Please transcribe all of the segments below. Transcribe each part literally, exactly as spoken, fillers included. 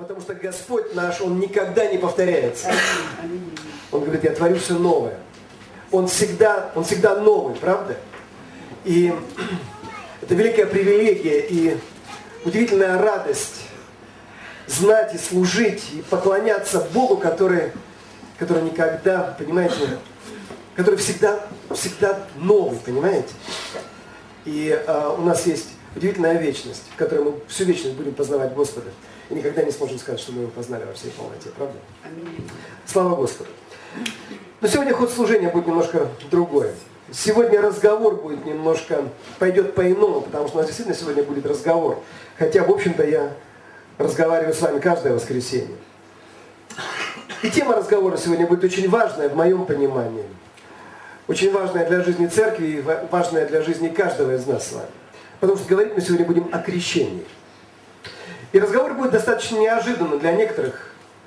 Потому что Господь наш, Он никогда не повторяется. Он говорит, я творю все новое. Он всегда, Он всегда новый, правда? И это великая привилегия и удивительная радость знать и служить, и поклоняться Богу, который, который никогда, понимаете, который всегда, всегда новый, понимаете? И а, у нас есть удивительная вечность, в которой мы всю вечность будем познавать Господа. И никогда не сможем сказать, что мы его познали во всей полноте, правда? Аминь. Слава Господу. Но сегодня ход служения будет немножко другой. Сегодня разговор будет немножко, пойдет по-иному, потому что у нас действительно сегодня будет разговор. Хотя, в общем-то, я разговариваю с вами каждое воскресенье. И тема разговора сегодня будет очень важная в моем понимании. Очень важная для жизни церкви и важная для жизни каждого из нас с вами. Потому что говорить мы сегодня будем о крещении. И разговор будет достаточно неожиданным для некоторых,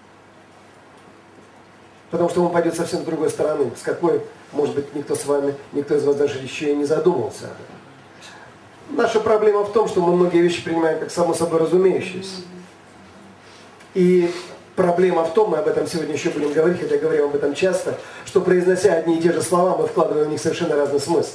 потому что он пойдет совсем с другой стороны, с какой, может быть, никто с вами, никто из вас даже еще и не задумывался об этом. Наша проблема в том, что мы многие вещи принимаем как само собой разумеющиеся. И проблема в том, мы об этом сегодня еще будем говорить, хотя говорим об этом часто, что произнося одни и те же слова, мы вкладываем в них совершенно разный смысл.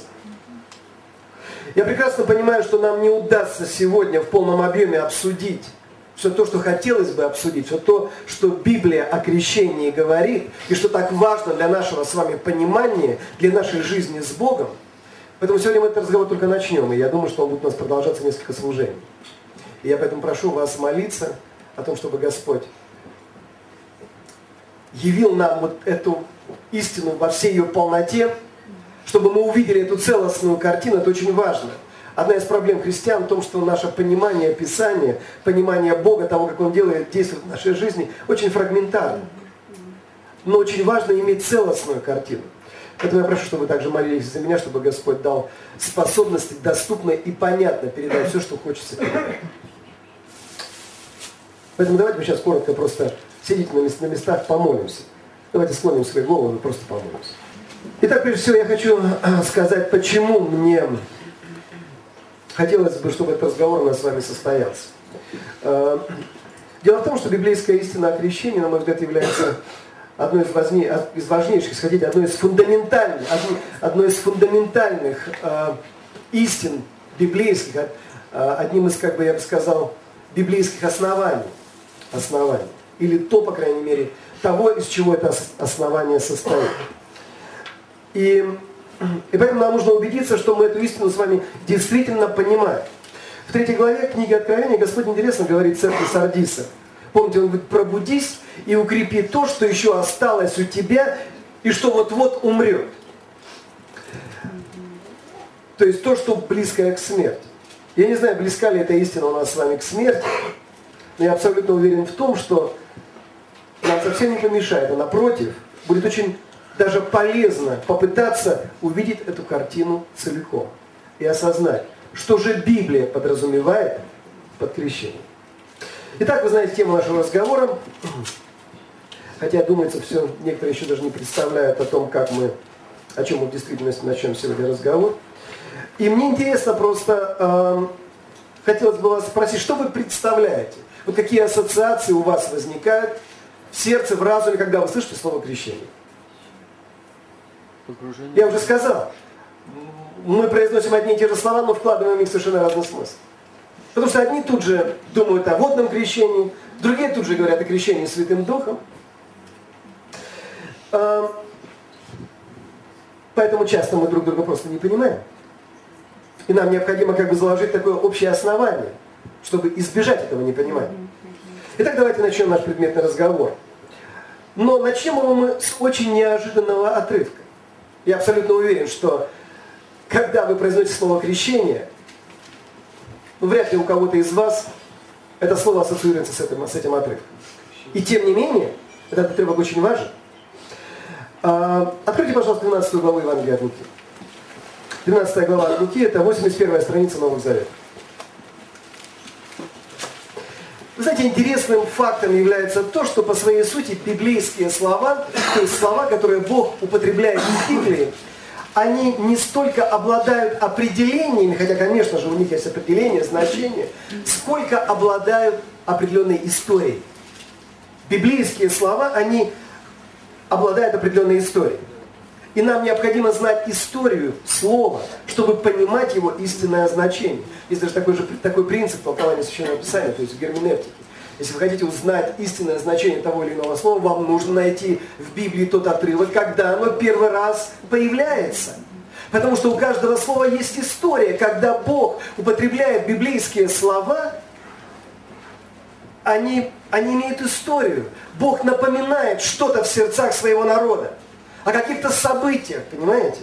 Я прекрасно понимаю, что нам не удастся сегодня в полном объеме обсудить все то, что хотелось бы обсудить, все то, что Библия о крещении говорит, и что так важно для нашего с вами понимания, для нашей жизни с Богом. Поэтому сегодня мы этот разговор только начнем, и я думаю, что он будет у нас продолжаться несколько служений. И я поэтому прошу вас молиться о том, чтобы Господь явил нам вот эту истину во всей ее полноте, чтобы мы увидели эту целостную картину. Это очень важно. Одна из проблем христиан в том, что наше понимание Писания, понимание Бога, того, как Он делает, действует в нашей жизни, очень фрагментарно. Но очень важно иметь целостную картину. Поэтому я прошу, чтобы вы также молились за меня, чтобы Господь дал способности доступно и понятно передать все, что хочется передать. Поэтому давайте мы сейчас коротко просто сидите на местах, помолимся. Давайте склоним свои головы и просто помолимся. Итак, прежде всего я хочу сказать, почему мне хотелось бы, чтобы этот разговор у нас с вами состоялся. Дело в том, что библейская истина о крещении, на мой взгляд, является одной из, важней, из важнейших, хотите, одной из фундаментальных, одной из фундаментальных э, истин библейских, э, одним из, как бы я бы сказал, библейских оснований, оснований. Или то, по крайней мере, того, из чего это основание состоит. И, и поэтому нам нужно убедиться, что мы эту истину с вами действительно понимаем. В третьей главе книги Откровения Господь интересно говорит церкви Сардиса. Помните, Он говорит, пробудись и укрепи то, что еще осталось у тебя, и что вот-вот умрет. То есть то, что близкое к смерти. Я не знаю, близка ли эта истина у нас с вами к смерти, но я абсолютно уверен в том, что нам совсем не помешает, а напротив, будет очень даже полезно попытаться увидеть эту картину целиком и осознать, что же Библия подразумевает под крещением. Итак, вы знаете тему нашего разговора, хотя, думается, все, некоторые еще даже не представляют о том, как мы, о чем мы в действительности начнем сегодня разговор. И мне интересно просто, э, хотелось бы вас спросить, что вы представляете? Вот какие ассоциации у вас возникают в сердце, в разуме, когда вы слышите слово крещение? Погружение. Я уже сказал, мы произносим одни и те же слова, но вкладываем в них совершенно разный смысл. Потому что одни тут же думают о водном крещении, другие тут же говорят о крещении Святым Духом. Поэтому часто мы друг друга просто не понимаем. И нам необходимо как бы заложить такое общее основание, чтобы избежать этого непонимания. Итак, давайте начнем наш предметный разговор. Но начнем его мы с очень неожиданного отрывка. Я абсолютно уверен, что когда вы произносите слово «крещение», ну, вряд ли у кого-то из вас это слово ассоциируется с этим, с этим отрывком. И тем не менее, этот отрывок очень важен. А, откройте, пожалуйста, двенадцатую главу Евангелия от Луки. двенадцатая глава от Луки – это восемьдесят первая страница Новых Заветов. Вы знаете, интересным фактом является то, что по своей сути библейские слова, то есть слова, которые Бог употребляет в Библии, они не столько обладают определениями, хотя, конечно же, у них есть определение, значение, сколько обладают определенной историей. библейские слова, они обладают определенной историей. И нам необходимо знать историю слова, чтобы понимать его истинное значение. Есть даже такой, же, такой принцип толкования Священного Писания, то есть в герменевтике. Если вы хотите узнать истинное значение того или иного слова, вам нужно найти в Библии тот отрывок, когда оно первый раз появляется. Потому что у каждого слова есть история. Когда Бог употребляет библейские слова, они, они имеют историю. Бог напоминает что-то в сердцах своего народа. О каких-то событиях, понимаете?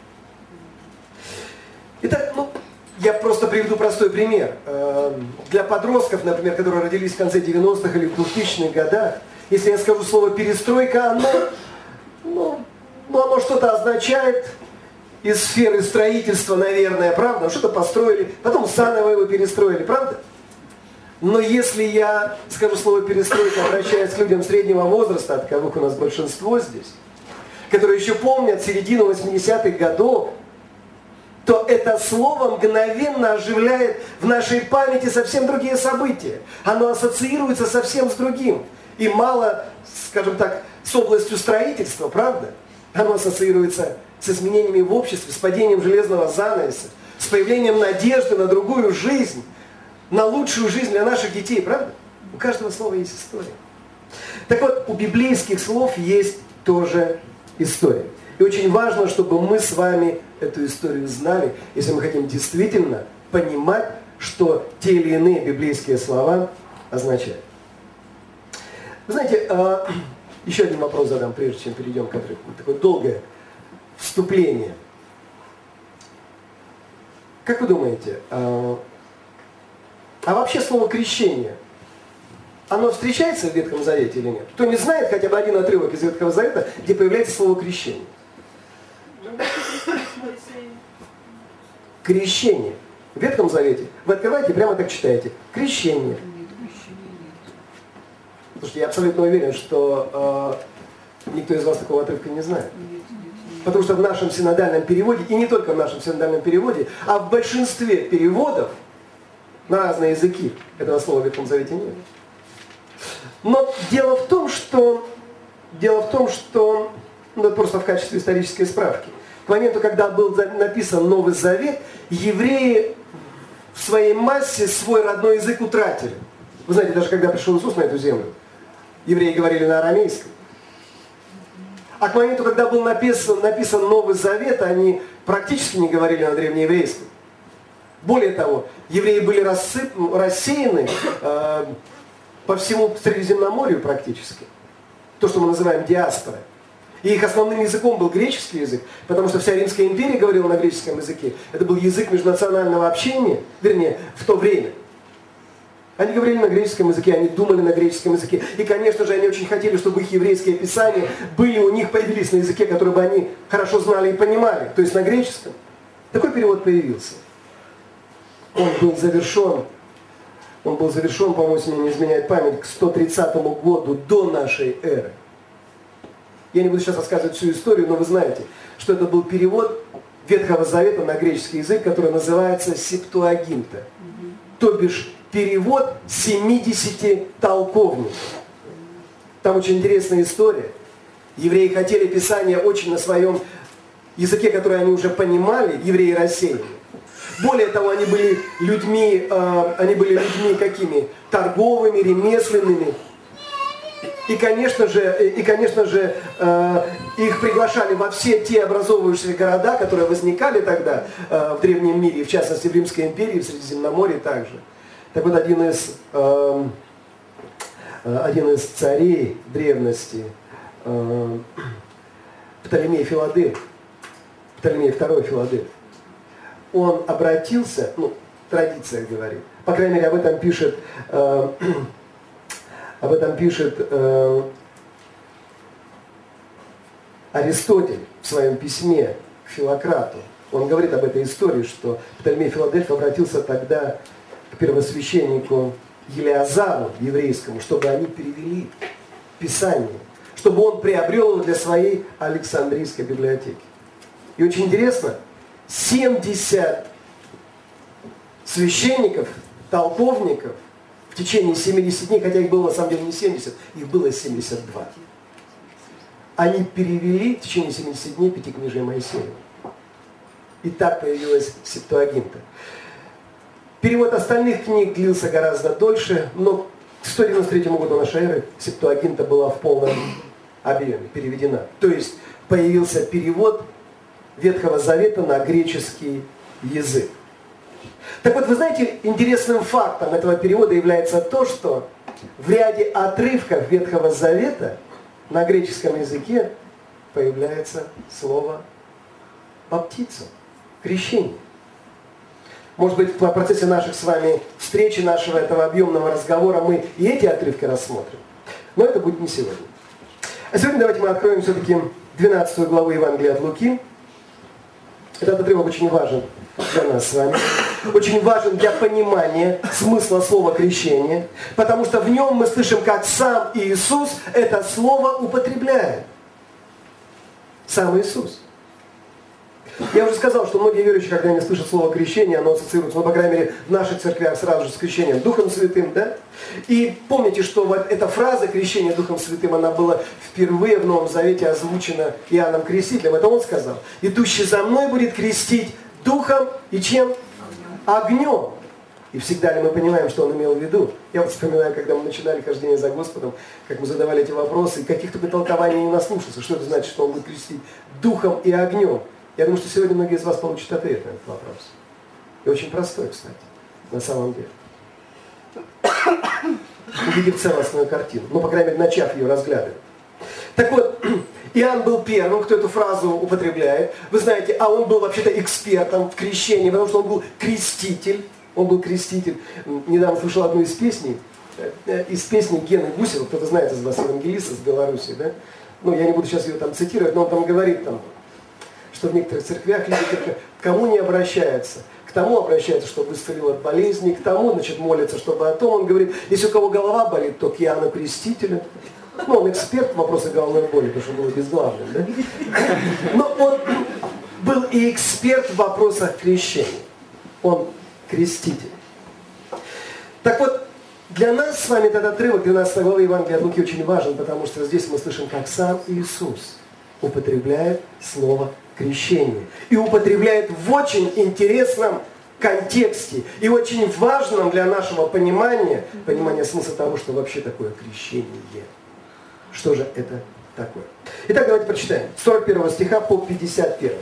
Итак, ну, я просто приведу простой пример. Для подростков, например, которые родились в конце девяностых или в двухтысячных годах, если я скажу слово «перестройка», оно, ну, ну, оно что-то означает из сферы строительства, наверное, правда? Что-то построили, потом заново его перестроили, правда? Но если я скажу слово «перестройка», обращаясь к людям среднего возраста, от кого у нас большинство здесь, которые еще помнят середину восьмидесятых годов, то это слово мгновенно оживляет в нашей памяти совсем другие события. Оно ассоциируется совсем с другим. И мало, скажем так, с областью строительства, правда? Оно ассоциируется с изменениями в обществе, с падением железного занавеса, с появлением надежды на другую жизнь, на лучшую жизнь для наших детей, правда? У каждого слова есть история. Так вот, у библейских слов есть тоже история. И очень важно, чтобы мы с вами эту историю знали, если мы хотим действительно понимать, что те или иные библейские слова означают. Вы знаете, еще один вопрос задам, прежде чем перейдем к отрывку. Такое долгое вступление. Как вы думаете, а вообще слово «крещение», оно встречается в Ветхом Завете или нет? Кто не знает хотя бы один отрывок из Ветхого Завета, где появляется слово «крещение»? Крещение. В Ветхом Завете. Вы открываете, прямо так читаете. Крещение. Слушайте, я абсолютно уверен, что э, никто из вас такого отрывка не знает. Потому что в нашем синодальном переводе, и не только в нашем синодальном переводе, а в большинстве переводов на разные языки этого слова в Ветхом Завете нет. Но дело в том, что, дело в том, что, ну, это просто в качестве исторической справки, к моменту, когда был написан Новый Завет, евреи в своей массе свой родной язык утратили. Вы знаете, даже когда пришел Иисус на эту землю, евреи говорили на арамейском. А к моменту, когда был написан, написан Новый Завет, они практически не говорили на древнееврейском. Более того, евреи были рассып, рассеяны э, по всему Средиземноморью практически. То, что мы называем диаспорой. И их основным языком был греческий язык, потому что вся Римская империя говорила на греческом языке. Это был язык межнационального общения, вернее, в то время. Они говорили на греческом языке, они думали на греческом языке. И, конечно же, они очень хотели, чтобы их еврейские писания были у них, появились на языке, который бы они хорошо знали и понимали. То есть на греческом. Такой перевод появился. Он был завершен, он был завершен, по-моему, если мне не изменяет память, к сто тридцатому году до нашей эры. Я не буду сейчас рассказывать всю историю, но вы знаете, что это был перевод Ветхого Завета на греческий язык, который называется Септуагинта. То бишь перевод семидесяти толковников. Там очень интересная история. Евреи хотели Писание очень на своем языке, который они уже понимали, евреи рассеянные. Более того, они были людьми, э, они были людьми какими? Торговыми, ремесленными. И, конечно же, и, конечно же э, их приглашали во все те образовывающиеся города, которые возникали тогда э, в Древнем мире, в частности в Римской империи, в Средиземноморье также. Так вот, один из, э, один из царей древности, э, Птолемей Филадельф, Птолемей второй Филадельф, он обратился, ну, традиция говорит, по крайней мере, об этом пишет, э, об этом пишет э, Аристотель в своем письме к Филократу. Он говорит об этой истории, что Птолемей Филадельф обратился тогда к первосвященнику Елеазару еврейскому, чтобы они перевели Писание, чтобы он приобрел его для своей Александрийской библиотеки. И очень интересно, семьдесят священников, толковников в течение семидесяти дней, хотя их было на самом деле не семьдесят, их было семьдесят два. Они перевели в течение семидесяти дней Пятикнижие Моисеева. И так появилась Септуагинта. Перевод остальных книг длился гораздо дольше, но к сто девяносто третьему году нашей эры Септуагинта была в полном объеме переведена. То есть появился перевод Ветхого Завета на греческий язык. Так вот, вы знаете, интересным фактом этого перевода является то, что в ряде отрывков Ветхого Завета на греческом языке появляется слово «баптизм», крещение. Может быть, в процессе наших с вами встречи, нашего этого объемного разговора мы и эти отрывки рассмотрим. Но это будет не сегодня. А сегодня давайте мы откроем все-таки двенадцатую главу Евангелия от Луки. Этот отрывок очень важен для нас с вами. Очень важен для понимания смысла слова крещение, потому что в нем мы слышим, как сам Иисус это слово употребляет. Сам Иисус. Я уже сказал, что многие верующие, когда они слышат слово крещение, оно ассоциируется, ну, по крайней мере, в наших церквях сразу же с крещением Духом Святым, да? И помните, что вот эта фраза крещение Духом Святым, она была впервые в Новом Завете озвучена Иоанном Крестителем. Это он сказал: «Идущий за мной будет крестить Духом и чем? Огнем». И всегда ли мы понимаем, что он имел в виду? Я вот вспоминаю, когда мы начинали хождение за Господом, как мы задавали эти вопросы, и каких-то толкований не наслушался. Что это значит, что он будет крестить Духом и огнем? Я думаю, что сегодня многие из вас получат ответ на этот вопрос. И очень простой, кстати, на самом деле. Увидев целостную картину. Ну, по крайней мере, начав ее разглядывать. Так вот, Иоанн был первым, кто эту фразу употребляет. Вы знаете, а он был вообще-то экспертом в крещении, потому что он был креститель. Он был креститель. Недавно слышал одну из песней. Из песни Гены Гусева. Кто-то знает из вас евангелиста с Беларуси, да? Ну, я не буду сейчас ее там цитировать, но он там говорит, там, что в некоторых церквях люди только к кому не обращаются. К тому обращаются, чтобы исцелил от болезни, к тому, значит, молятся, чтобы о том. Он говорит, если у кого голова болит, то к Иоанну Крестителю. Ну, он эксперт в вопросах головной боли, потому что был безглавным, да? Но он был и эксперт в вопросах крещения. Он креститель. Так вот, для нас с вами этот отрывок двенадцатой главы Евангелия от Луки очень важен, потому что здесь мы слышим, как сам Иисус употребляет слово крещение. И употребляет в очень интересном контексте и очень важном для нашего понимания, понимания смысла того, что вообще такое крещение. Что же это такое? Итак, давайте прочитаем. С сорок первого стиха по пятьдесят первый.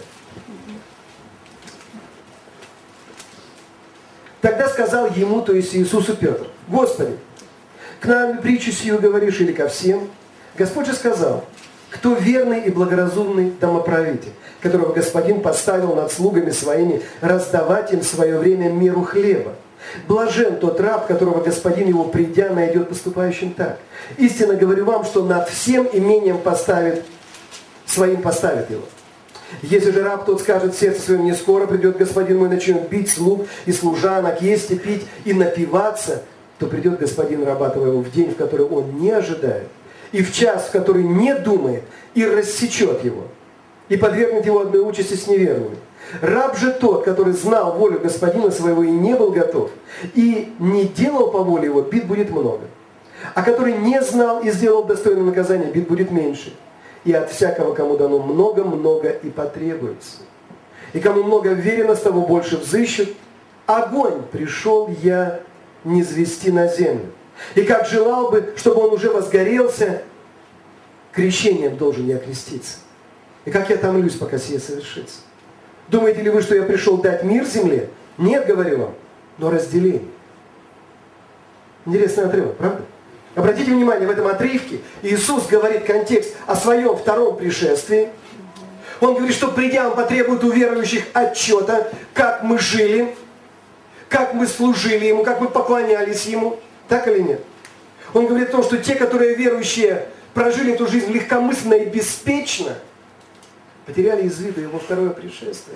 Тогда сказал ему, то есть Иисусу, Петр: «Господи, к нам притчу сию говоришь или ко всем?» Господь же сказал: «Кто верный и благоразумный домоправитель, которого господин поставил над слугами своими раздавать им в свое время меру хлеба? Блажен тот раб, которого господин его, придя, найдет поступающим так. Истинно говорю вам, что над всем имением поставит, своим поставит его. Если же раб тот скажет в сердце своем: не скоро придет господин мой, начнет бить слуг и служанок, есть и пить и напиваться, то придет господин раба твоего в день, в который он не ожидает, и в час, в который не думает, и рассечет его, и подвергнет его одной участи с неверными. Раб же тот, который знал волю господина своего и не был готов, и не делал по воле его, бит будет много. А который не знал и сделал достойное наказание, бит будет меньше. И от всякого, кому дано много-много и потребуется. И кому много верено, с того больше взыщут. Огонь пришел я низвести на землю. И как желал бы, чтобы он уже возгорелся, крещением должен я креститься. И как я томлюсь, пока сие совершится. Думаете ли вы, что я пришел дать мир земле? Нет, говорю вам, но разделение. Интересный отрывок, правда? Обратите внимание, в этом отрывке Иисус говорит контекст о своем втором пришествии. Он говорит, что придя, Он потребует у верующих отчета, как мы жили, как мы служили Ему, как мы поклонялись Ему. Так или нет? Он говорит о том, что те, которые верующие, прожили эту жизнь легкомысленно и беспечно, потеряли из виду Его второе пришествие.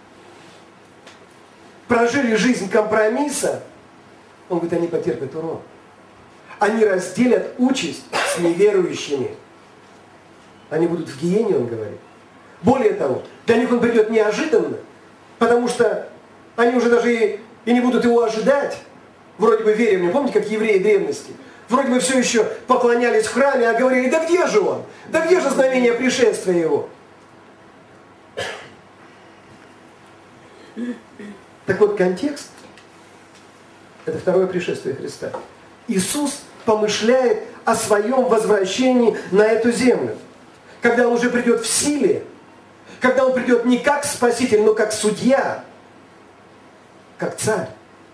Прожили жизнь компромисса, Он говорит, они потерпят урон. Они разделят участь с неверующими. Они будут в гиене, он говорит. Более того, для них он придет неожиданно, потому что они уже даже и, и не будут его ожидать. вроде бы верим в него. Помните, как евреи древности? Вроде бы все еще поклонялись в храме, а говорили, да где же он? Да где же знамение пришествия его? Так вот, контекст – это второе пришествие Христа. Иисус помышляет о своем возвращении на эту землю. Когда Он уже придет в силе, когда Он придет не как Спаситель, но как судья, как царь.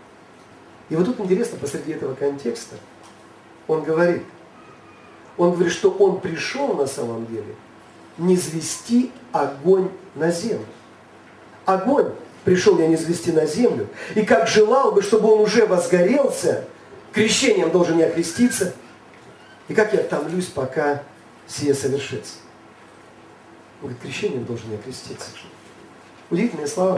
И вот тут интересно, посреди этого контекста, Он говорит, Он говорит, что Он пришел на самом деле низвести огонь на землю. Огонь пришел я низвести на землю, и как желал бы, чтобы он уже возгорелся, крещением должен я креститься, и как я томлюсь, пока сие совершится. Он говорит, крещением должен я креститься. Удивительные слова.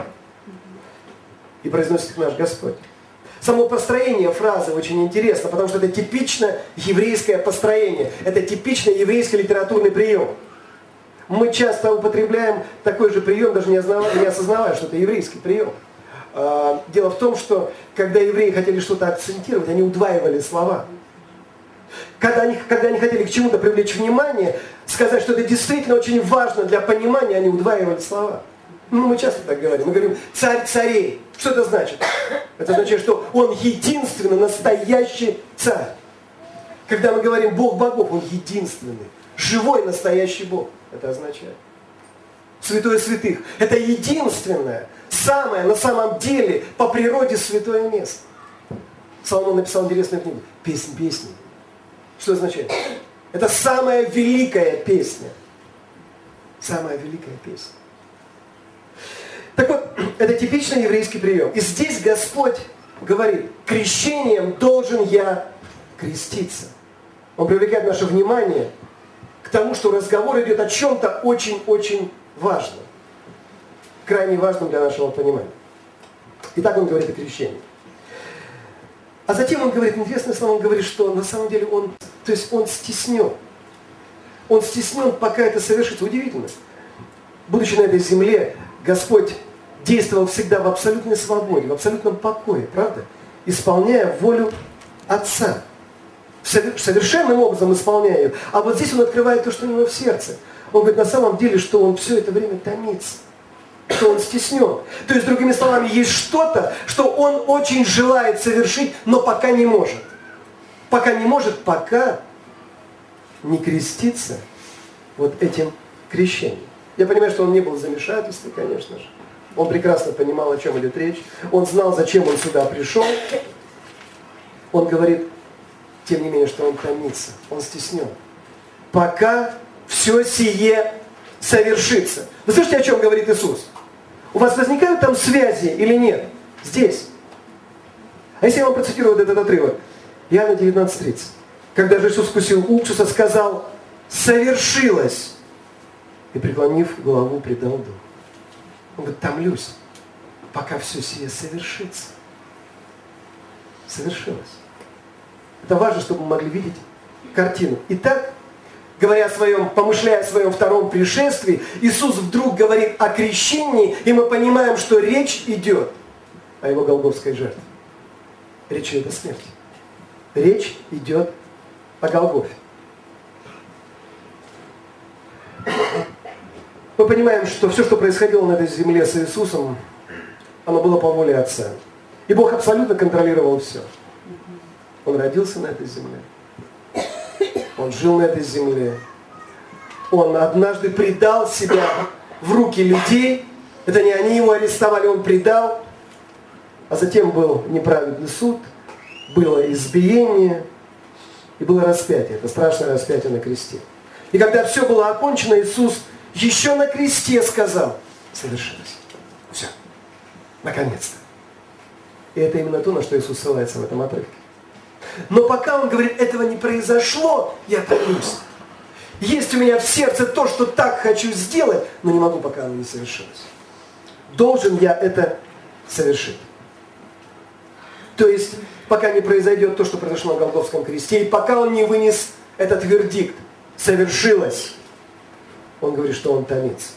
И произносит их наш Господь. Само построение фразы очень интересно, потому что это типично еврейское построение. Это типичный еврейский литературный прием. Мы часто употребляем такой же прием, даже не осознавая, что это еврейский прием. Дело в том, что когда евреи хотели что-то акцентировать, они удваивали слова. Когда они, когда они хотели к чему-то привлечь внимание, сказать, что это действительно очень важно для понимания, они удваивали слова. Ну, мы часто так говорим. Мы говорим «царь царей». Что это значит? Это означает, что он единственный, настоящий царь. Когда мы говорим «Бог богов», он единственный, живой, настоящий Бог. Это означает. Святое святых. Это единственное, самое на самом деле по природе святое место. Соломон написал интересную книгу «Песнь песни». Что означает? Это самая великая песня. Самая великая песня. Так вот, это типичный еврейский прием. И здесь Господь говорит, крещением должен я креститься. Он привлекает наше внимание к тому, что разговор идет о чем-то очень-очень важном. Крайне важном для нашего понимания. Итак, он говорит о крещении. А затем он говорит, интересное слово, он говорит, что на самом деле он, то есть он стеснен. Он стеснен, пока это совершится. Удивительно. Будучи на этой земле, Господь действовал всегда в абсолютной свободе, в абсолютном покое, правда? Исполняя волю Отца. Совершенным образом исполняя ее. А вот здесь он открывает то, что у него в сердце. Он говорит на самом деле, что он все это время томится. Что он стеснен. То есть, другими словами, есть что-то, что он очень желает совершить, но пока не может. Пока не может, пока не крестится вот этим крещением. Я понимаю, что он не был в замешательстве, конечно же. Он прекрасно понимал, о чем идет речь. Он знал, зачем он сюда пришел. Он говорит, тем не менее, что он томится, он стеснен. Пока все сие совершится. Вы слышите, о чем говорит Иисус? У вас возникают там связи или нет? Здесь. А если я вам процитирую вот этот отрывок? Иоанна девятнадцать тридцать. Когда же Иисус вкусил уксуса, сказал, совершилось. И, преклонив голову, предал дух. Он говорит, томлюсь, пока все сие совершится. Совершилось. Это важно, чтобы мы могли видеть картину. Итак, говоря о своем, помышляя о своем втором пришествии, Иисус вдруг говорит о крещении, и мы понимаем, что речь идет о его голгофской жертве. Речь идет о смерти. Речь идет о Голгофе. Мы понимаем, что все, что происходило на этой земле с Иисусом, оно было по воле Отца. И Бог абсолютно контролировал все. Он родился на этой земле. Он жил на этой земле. Он однажды предал себя в руки людей. Это не они его арестовали, он предал. А затем был неправедный суд, было избиение и было распятие. Это страшное распятие на кресте. И когда все было окончено, Иисус еще на кресте сказал, совершилось. Все. Наконец-то. И это именно то, на что Иисус ссылается в этом отрывке. Но пока он говорит, этого не произошло, я томлюсь. Есть у меня в сердце то, что так хочу сделать, но не могу, пока оно не совершилось. Должен я это совершить. То есть, пока не произойдет то, что произошло на Голгофском кресте, и пока он не вынес этот вердикт, совершилось, он говорит, что он томится.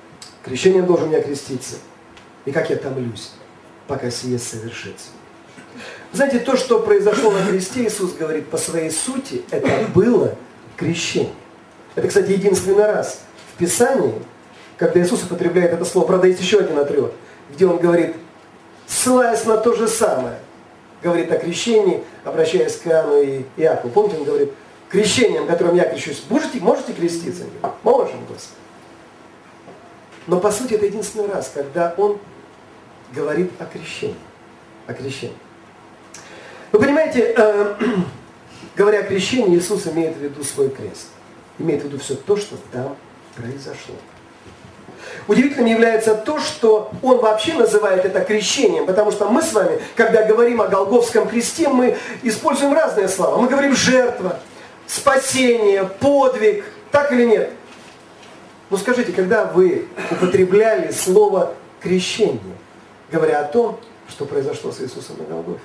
Крещением должен я креститься. И как я томлюсь, пока сие совершится. Знаете, то, что произошло на кресте, Иисус говорит, по своей сути, это было крещение. Это, кстати, единственный раз в Писании, когда Иисус употребляет это слово. Правда, есть еще один отрывок, где Он говорит, ссылаясь на то же самое, говорит о крещении, обращаясь к Иоанну и Иакову. Помните, Он говорит, крещением, которым я крещусь, можете, можете креститься? Он говорит, можем, Господи. Но, по сути, это единственный раз, когда Он говорит о крещении. О крещении. Вы понимаете, э, говоря о крещении, Иисус имеет в виду свой крест. Имеет в виду все то, что там произошло. Удивительным является то, что Он вообще называет это крещением, потому что мы с вами, когда говорим о Голгофском кресте, мы используем разные слова. Мы говорим жертва, спасение, подвиг, так или нет? Ну скажите, когда вы употребляли слово крещение, говоря о том, что произошло с Иисусом на Голгофе?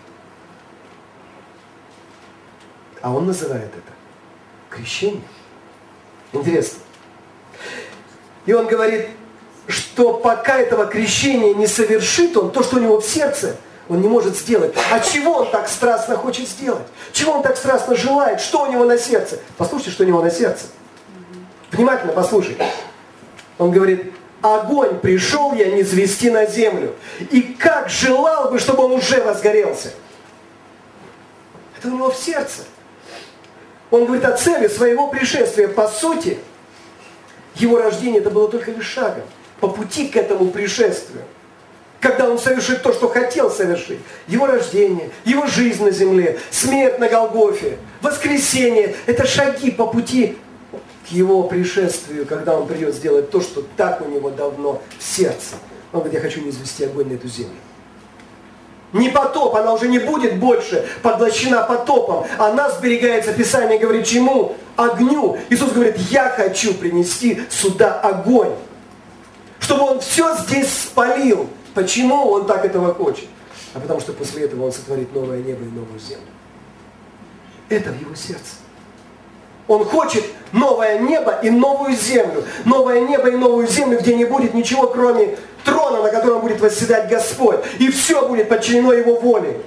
А Он называет это крещением. Интересно. И Он говорит, что пока этого крещения не совершит Он, то, что у Него в сердце, Он не может сделать. А чего Он так страстно хочет сделать? Чего Он так страстно желает? Что у Него на сердце? Послушайте, что у Него на сердце. Внимательно послушайте. Он говорит, огонь пришел я низвести на землю. И как желал бы, чтобы он уже возгорелся. Это у Него в сердце. Он говорит о цели своего пришествия. По сути, Его рождение это было только лишь шагом по пути к этому пришествию. Когда Он совершит то, что хотел совершить. Его рождение, Его жизнь на земле, смерть на Голгофе, воскресение. Это шаги по пути к Его пришествию, когда Он придет сделать то, что так у Него давно в сердце. Он говорит, я хочу низвести огонь на эту землю. Не потоп, она уже не будет больше поглощена потопом. Она сберегается, Писание говорит, чему? Огню. Иисус говорит, я хочу принести сюда огонь. Чтобы Он все здесь спалил. Почему Он так этого хочет? А потому что после этого Он сотворит новое небо и новую землю. Это в Его сердце. Он хочет новое небо и новую землю. Новое небо и новую землю, где не будет ничего, кроме трона, на котором будет восседать Господь. И все будет подчинено Его воле.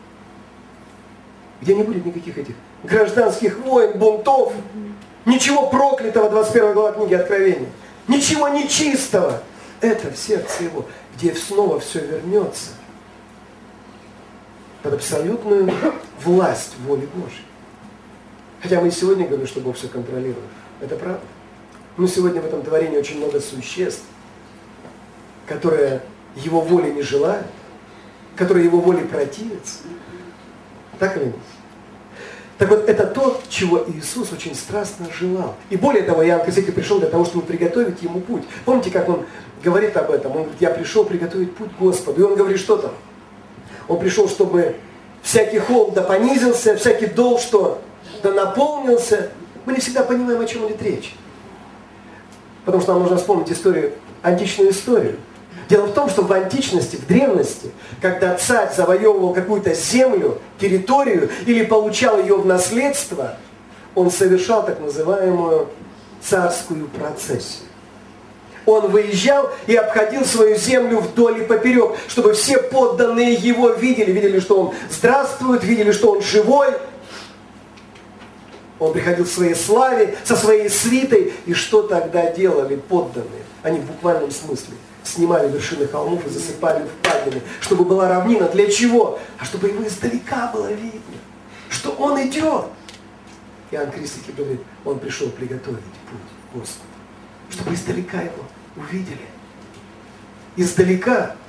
Где не будет никаких этих гражданских войн, бунтов. Ничего проклятого, двадцать первая глава книги Откровения. Ничего нечистого. Это в сердце Его, где снова все вернется под абсолютную власть воли Божьей. Хотя мы и сегодня говорим, что Бог все контролирует. Это правда. Но сегодня в этом творении очень много существ, которые Его воли не желают, которые Его воле противятся. Так или нет? Так вот, это то, чего Иисус очень страстно желал. И более того, Иоанн Креститель пришел для того, чтобы приготовить Ему путь. Помните, как Он говорит об этом? Он говорит, я пришел приготовить путь Господу. И Он говорит, что там? Он пришел, чтобы всякий холм да понизился, всякий дол, что да наполнился. Мы не всегда понимаем, о чем идет речь. Потому что нам нужно вспомнить историю, античную историю. Дело в том, что в античности, в древности, когда царь завоевывал какую-то землю, территорию или получал ее в наследство, он совершал так называемую царскую процессию. Он выезжал и обходил свою землю вдоль и поперек, чтобы все подданные его видели, видели, что он здравствует, видели, что он живой. Он приходил в своей славе, со своей свитой. И что тогда делали подданные? Они в буквальном смысле снимали вершины холмов и засыпали впадины, чтобы была равнина. Для чего? А чтобы его издалека было видно, что он идет. Иоанн Креститель говорит, он пришел приготовить путь Господу, чтобы издалека его увидели. Издалека.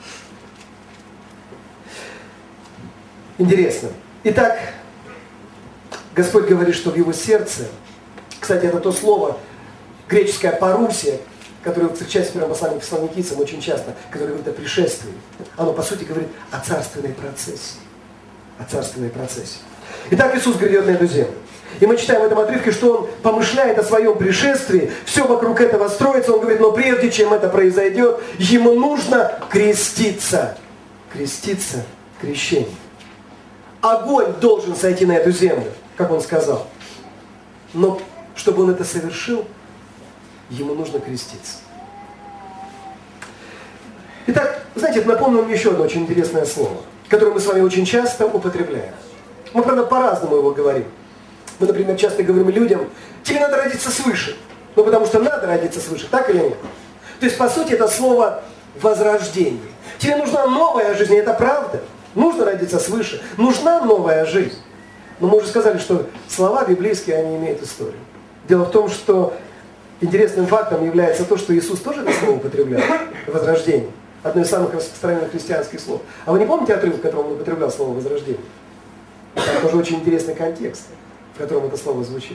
Интересно. Итак, Господь говорит, что в его сердце, кстати, это то слово, греческое парусия, которое встречается в первом послании к Фессалоникийцам очень часто, которое говорит о пришествии. Оно, по сути, говорит о царственной процессии. О царственной процессии. Итак, Иисус грядет на эту землю. И мы читаем в этом отрывке, что Он помышляет о своем пришествии, все вокруг этого строится. Он говорит, но прежде чем это произойдет, Ему нужно креститься. Креститься, крещение. Огонь должен сойти на эту землю, как Он сказал. Но чтобы Он это совершил, Ему нужно креститься. Итак, знаете, это напомнило мне еще одно очень интересное слово. который мы с вами очень часто употребляем. Мы, правда, по-разному его говорим. Мы, например, часто говорим людям: тебе надо родиться свыше. Ну, потому что надо родиться свыше, так или нет? То есть, по сути, это слово возрождение. Тебе нужна новая жизнь, и это правда. Нужно родиться свыше. Нужна новая жизнь. Но мы уже сказали, что слова библейские, они имеют историю. Дело в том, что интересным фактом является то, что Иисус тоже это слово употреблял. Возрождение. Одно из самых распространенных христианских слов. А вы не помните отрывок, в котором он употреблял слово возрождение? Там тоже очень интересный контекст, в котором это слово звучит.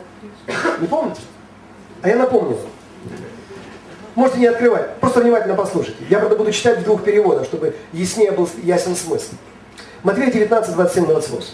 Не помните? А я напомню. Можете не открывать, просто внимательно послушайте. Я, правда, буду читать в двух переводах, чтобы яснее был ясен смысл. Матфея девятнадцать, двадцать семь, двадцать восемь.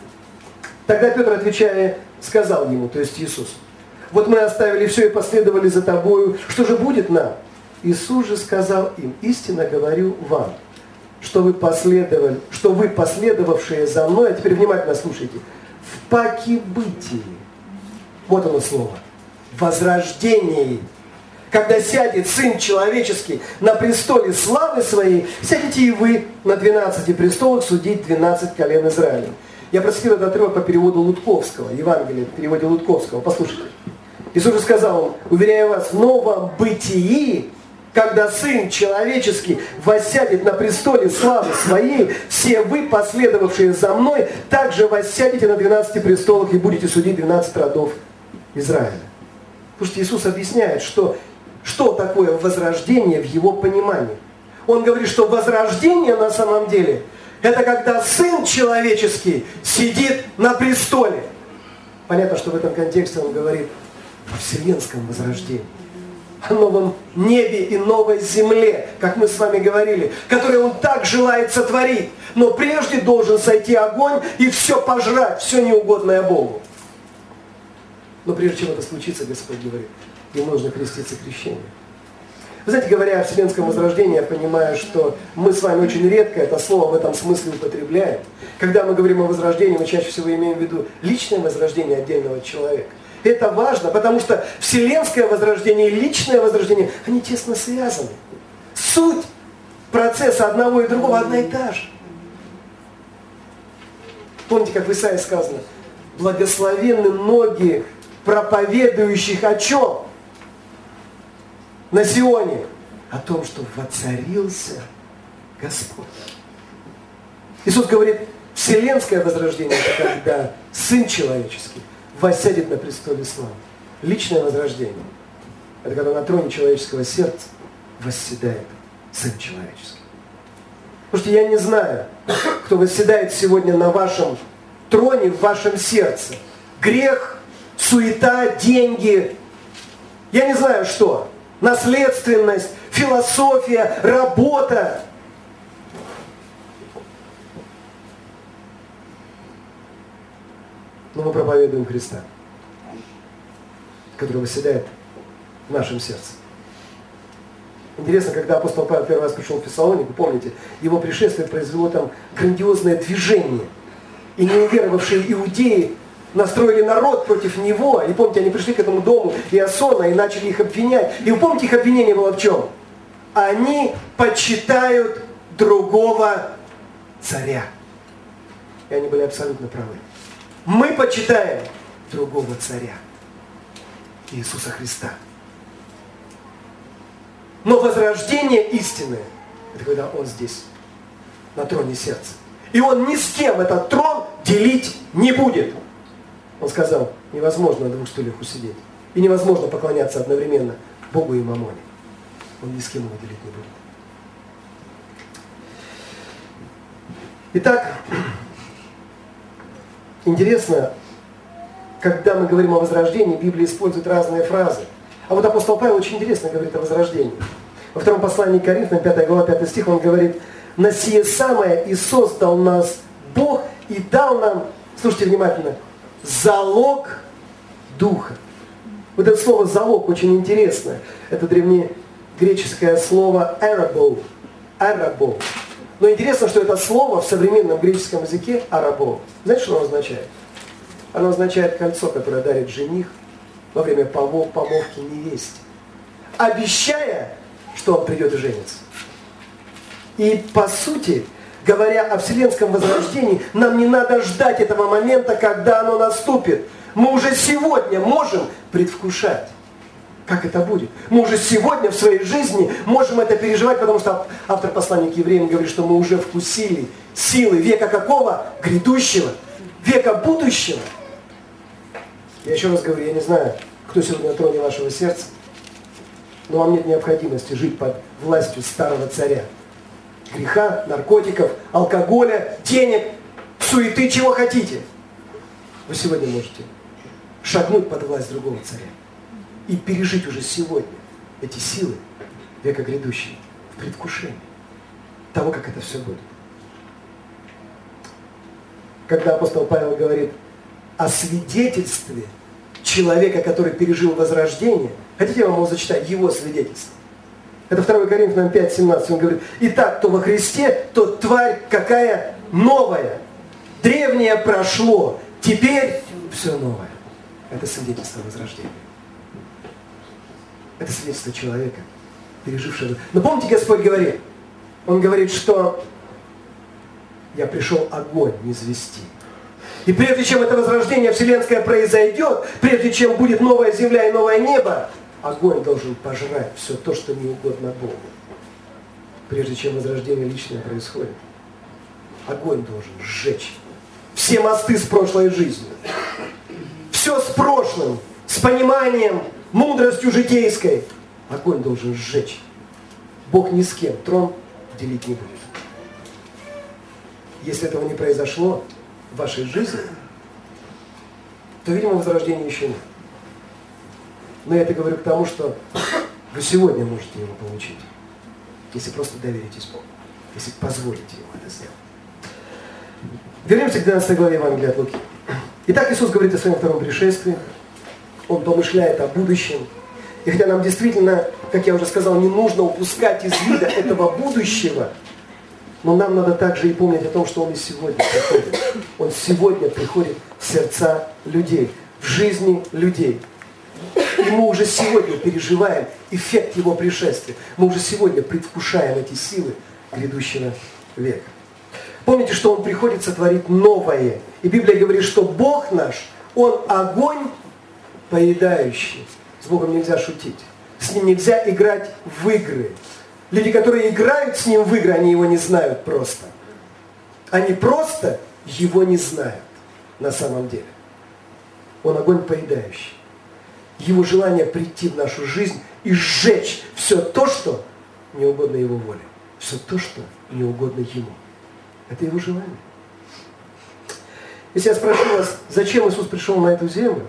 Тогда Петр, отвечая, сказал ему, то есть Иисус: вот мы оставили все и последовали за тобою, что же будет нам? Иисус же сказал им: истинно говорю вам, что вы последовали, что вы, последовавшие за мной, а теперь внимательно слушайте, в покибытии, вот оно слово, возрождении, когда сядет Сын Человеческий на престоле славы Своей, сядете и вы на двенадцати престолах судить двенадцать колен Израиля. Я процитирую этот отрывок по переводу Лутковского, Евангелие в переводе Лутковского. Послушайте. Иисус же сказал им: уверяю вас, в новом бытии, когда Сын Человеческий воссядет на престоле славы Своей, все вы, последовавшие за Мной, также воссядете на двенадцати престолах и будете судить двенадцать родов Израиля. Слушайте, Иисус объясняет, что, что такое возрождение в Его понимании. Он говорит, что возрождение на самом деле – это когда Сын Человеческий сидит на престоле. Понятно, что в этом контексте Он говорит о вселенском возрождении, о новом небе и новой земле, как мы с вами говорили, которые Он так желает сотворить. Но прежде должен сойти огонь и все пожрать, все неугодное Богу. Но прежде чем это случится, Господь говорит, ему нужно креститься крещением. Вы знаете, говоря о вселенском возрождении, я понимаю, что мы с вами очень редко это слово в этом смысле употребляем. Когда мы говорим о возрождении, мы чаще всего имеем в виду личное возрождение отдельного человека. Это важно, потому что вселенское возрождение и личное возрождение, они тесно связаны. Суть процесса одного и другого одна и та же. Помните, как в Исаии сказано: благословенны ноги проповедующих о чем? На Сионе. О том, что воцарился Господь. Иисус говорит, вселенское возрождение – это когда Сын Человеческий воссядет на престоле славы. Личное возрождение – это когда на троне человеческого сердца восседает Сын Человеческий. Потому что я не знаю, кто восседает сегодня на вашем троне, в вашем сердце. Грех, суета, деньги. Я не знаю что. Наследственность, философия, работа. Но мы проповедуем Христа, который восседает в нашем сердце. Интересно, когда апостол Павел первый раз пришел в Фессалонику, помните, его пришествие произвело там грандиозное движение. И неуверовавшие иудеи настроили народ против него. И помните, они пришли к этому дому Иасона и начали их обвинять. И вы помните, их обвинение было в чем? Они почитают другого царя. И они были абсолютно правы. Мы почитаем другого царя, Иисуса Христа. Но возрождение истинное – это когда Он здесь, на троне сердца. И Он ни с кем этот трон делить не будет. Он сказал, невозможно на двух стульях усидеть. И невозможно поклоняться одновременно Богу и Мамоне. Он ни с кем его делить не будет. Итак, интересно, когда мы говорим о возрождении, Библия использует разные фразы. А вот апостол Павел очень интересно говорит о возрождении. Во втором послании к Коринфянам, пятая глава, пятый стих, он говорит, на сие самое и создал нас Бог и дал нам, слушайте внимательно, залог Духа. Вот это слово «залог» очень интересное. Это древнегреческое слово «арабо». «Арабо». Но интересно, что это слово в современном греческом языке «арабо». Знаете, что оно означает? Оно означает кольцо, которое дарит жених во время помолвки невесте, обещая, что он придет и женится. И по сути, говоря о вселенском возрождении, нам не надо ждать этого момента, когда оно наступит. Мы уже сегодня можем предвкушать, как это будет. Мы уже сегодня в своей жизни можем это переживать, потому что автор послания к евреям говорит, что мы уже вкусили силы века какого? Грядущего. Века будущего. Я еще раз говорю, я не знаю, кто сегодня на троне вашего сердца, но вам нет необходимости жить под властью старого царя. Греха, наркотиков, алкоголя, денег, суеты, чего хотите. Вы сегодня можете шагнуть под власть другого царя и пережить уже сегодня эти силы века грядущего в предвкушении того, как это все будет. Когда апостол Павел говорит о свидетельстве человека, который пережил возрождение, хотите, я вам его зачитаю, его свидетельство? Это второе Коринфянам пять семнадцать, он говорит: «Итак, кто во Христе, тот тварь какая новая. Древнее прошло, теперь все новое». Это свидетельство возрождения. Это свидетельство человека, пережившего. Но помните, Господь говорит, Он говорит, что я пришел огонь низвести. И прежде чем это возрождение вселенское произойдет, прежде чем будет новая земля и новое небо, огонь должен пожрать все то, что не угодно Богу. Прежде чем возрождение личное происходит, огонь должен сжечь все мосты с прошлой жизнью. Все с прошлым, с пониманием, мудростью житейской. Огонь должен сжечь. Бог ни с кем трон делить не будет. Если этого не произошло в вашей жизни, то, видимо, возрождения еще нет. Но я это говорю к тому, что вы сегодня можете его получить, если просто доверитесь Богу, если позволите ему это сделать. Вернемся к двенадцатой главе Евангелия от Луки. Итак, Иисус говорит о своем втором пришествии. Он помышляет о будущем. И хотя нам действительно, как я уже сказал, не нужно упускать из вида этого будущего, но нам надо также и помнить о том, что Он и сегодня приходит. Он сегодня приходит в сердца людей, в жизни людей. И мы уже сегодня переживаем эффект Его пришествия. Мы уже сегодня предвкушаем эти силы грядущего века. Помните, что Он приходит сотворить новое. И Библия говорит, что Бог наш, Он огонь поедающий. С Богом нельзя шутить. С Ним нельзя играть в игры. Люди, которые играют с Ним в игры, они Его не знают просто. Они просто Его не знают на самом деле. Он огонь поедающий. Его желание прийти в нашу жизнь и сжечь все то, что не угодно Его воле. Все то, что не угодно Ему. Это Его желание. Если я спрошу вас, зачем Иисус пришел на эту землю,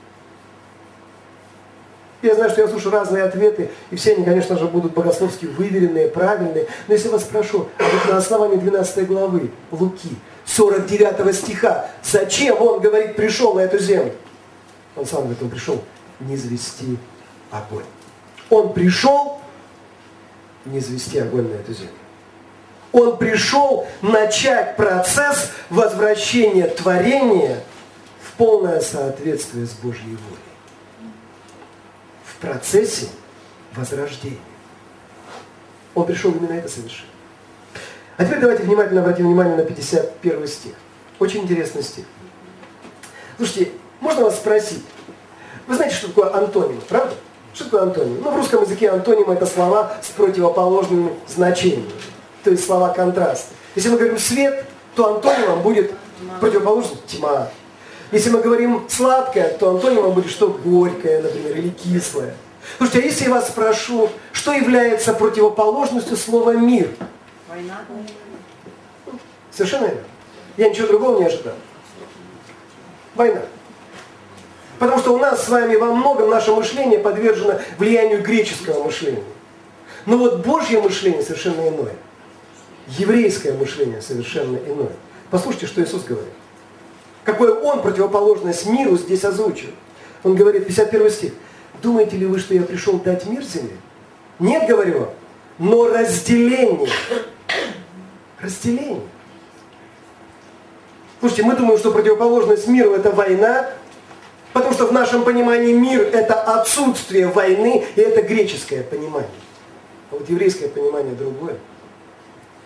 я знаю, что я слушаю разные ответы, и все они, конечно же, будут богословски выверенные, правильные. Но если я вас спрошу, а вот на основании двенадцатой главы Луки, сорок девятого стиха, зачем Он, говорит, пришел на эту землю? Он сам говорит, Он пришел низвести огонь. Он пришел низвести огонь на эту землю. Он пришел начать процесс возвращения творения в полное соответствие с Божьей волей. В процессе возрождения. Он пришел именно это совершить. А теперь давайте внимательно обратим внимание на пятьдесят первый стих. Очень интересный стих. Слушайте, можно вас спросить? Вы знаете, что такое антоним, правда? Что такое антоним? Ну, в русском языке антоним — это слова с противоположными значениями. То есть слова контраста. Если мы говорим свет, то антонимом будет противоположность тьма. Если мы говорим сладкое, то антонимом будет что горькое, например, или кислое. Слушайте, а если я вас спрошу, что является противоположностью слова мир? Война. Совершенно верно. Я ничего другого не ожидал. Война. Потому что у нас с вами во многом наше мышление подвержено влиянию греческого мышления. Но вот Божье мышление совершенно иное. Еврейское мышление совершенно иное. Послушайте, что Иисус говорит. Какое Он противоположность миру здесь озвучил. Он говорит, пятьдесят первый стих. Думаете ли вы, что я пришел дать мир земле? Нет, говорю вам, но разделение. Разделение. Слушайте, мы думаем, что противоположность миру — это война, потому что в нашем понимании мир — это отсутствие войны, и это греческое понимание. А вот еврейское понимание другое.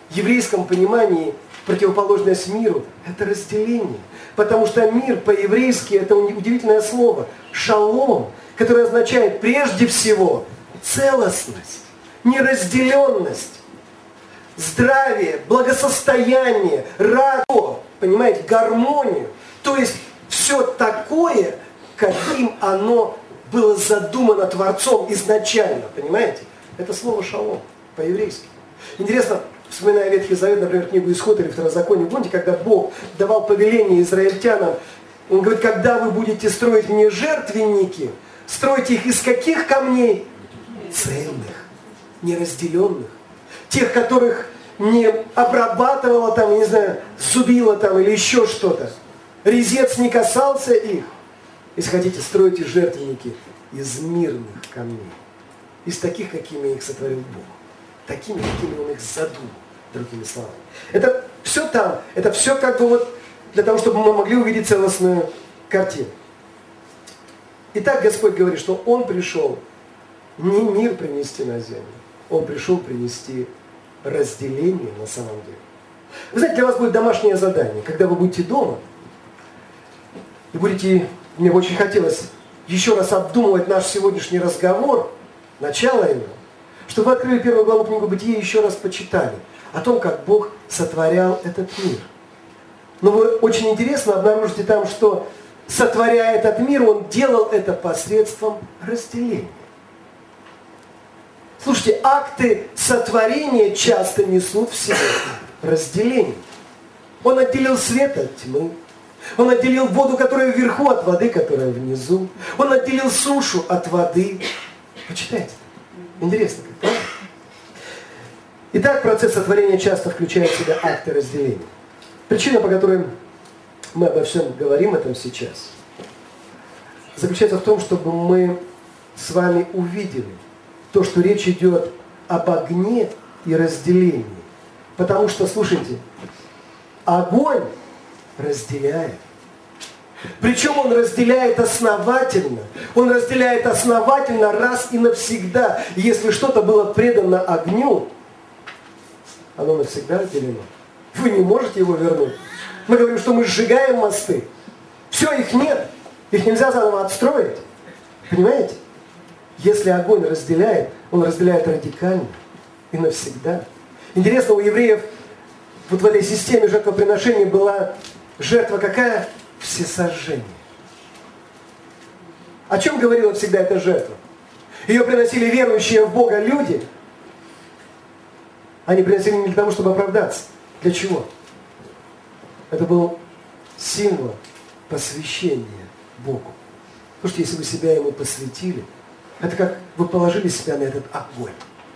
еврейском понимании противоположность миру – это разделение. Потому что мир по-еврейски – это удивительное слово «шалом», которое означает прежде всего целостность, неразделенность, здравие, благосостояние, радость, понимаете, гармонию. То есть все такое, каким оно было задумано Творцом изначально, понимаете? Это слово «шалом» по-еврейски. Интересно, вспоминая Ветхий Завет, например, книгу «Исход» или Второзаконие, помните, когда Бог давал повеление израильтянам, Он говорит, когда вы будете строить мне жертвенники, стройте их из каких камней? Цельных, неразделенных. Тех, которых не обрабатывала там, не знаю, зубила там или еще что-то. Резец не касался их. Если хотите, стройте жертвенники из мирных камней. Из таких, какими их сотворил Бог. Такими, какими Он их задумал, другими словами. Это все там, это все как бы вот для того, чтобы мы могли увидеть целостную картину. Итак, Господь говорит, что Он пришел не мир принести на землю, Он пришел принести разделение на самом деле. Вы знаете, для вас будет домашнее задание, когда вы будете дома, и будете, мне очень хотелось еще раз обдумывать наш сегодняшний разговор, начало его, чтобы вы открыли первую главу книги Бытия и еще раз почитали о том, как Бог сотворял этот мир. Но вы очень интересно обнаружите там, что сотворяя этот мир, Он делал это посредством разделения. Слушайте, акты сотворения часто несут в себе разделение. Он отделил свет от тьмы. Он отделил воду, которая вверху, от воды, которая внизу. Он отделил сушу от воды. Почитайте. Интересно, как, правда? Итак, процесс сотворения часто включает в себя акты разделения. Причина, по которой мы обо всем говорим этом сейчас, заключается в том, чтобы мы с вами увидели то, что речь идет об огне и разделении. Потому что, слушайте, огонь разделяет. Причем он разделяет основательно. Он разделяет основательно раз и навсегда. Если что-то было предано огню, оно навсегда разделено. Вы не можете его вернуть. Мы говорим, что мы сжигаем мосты. Все, их нет. Их нельзя заново отстроить. Понимаете? Если огонь разделяет, он разделяет радикально и навсегда. Интересно, у евреев вот в этой системе жертвоприношения была жертва какая? Всесожжение. О чем говорила всегда эта жертва? Ее приносили верующие в Бога люди. Они приносили не для того, чтобы оправдаться. Для чего? Это был символ посвящения Богу. Потому что если вы себя Ему посвятили, это как вы положили себя на этот огонь.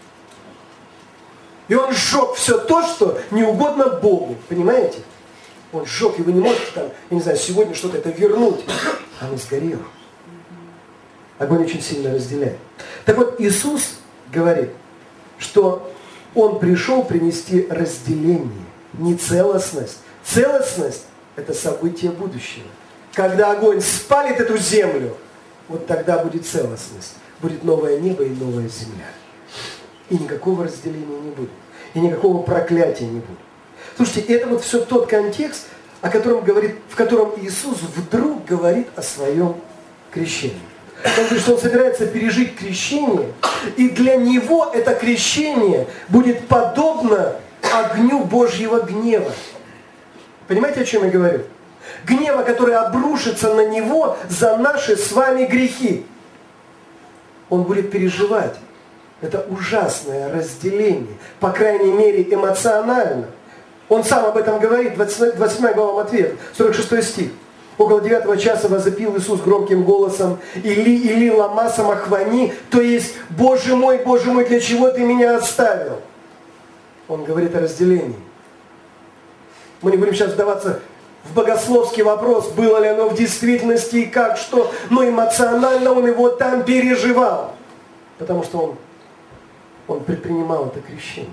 И он сжег все то, что не угодно Богу. Понимаете? Он сжег, и вы не можете там, я не знаю, сегодня что-то это вернуть. Оно сгорело. Огонь очень сильно разделяет. Так вот, Иисус говорит, что Он пришел принести разделение, не целостность. Целостность – это событие будущего. Когда огонь спалит эту землю, вот тогда будет целостность. Будет новое небо и новая земля. И никакого разделения не будет. И никакого проклятия не будет. Слушайте, это вот все тот контекст, о котором говорит, в котором Иисус вдруг говорит о своем крещении. Он говорит, что Он собирается пережить крещение, и для Него это крещение будет подобно огню Божьего гнева. Понимаете, о чем я говорю? Гнева, который обрушится на Него за наши с вами грехи. Он будет переживать это ужасное разделение, по крайней мере эмоционально. Он сам об этом говорит, двадцать седьмая глава Матфея, сорок шестой стих. Около девятого часа возопил Иисус громким голосом: «Или, или, лама самахвани», то есть: «Боже мой, Боже мой, для чего Ты меня оставил?» Он говорит о разделении. Мы не будем сейчас вдаваться в богословский вопрос, было ли оно в действительности и как, что, но эмоционально он его там переживал. Потому что он, он предпринимал это крещение.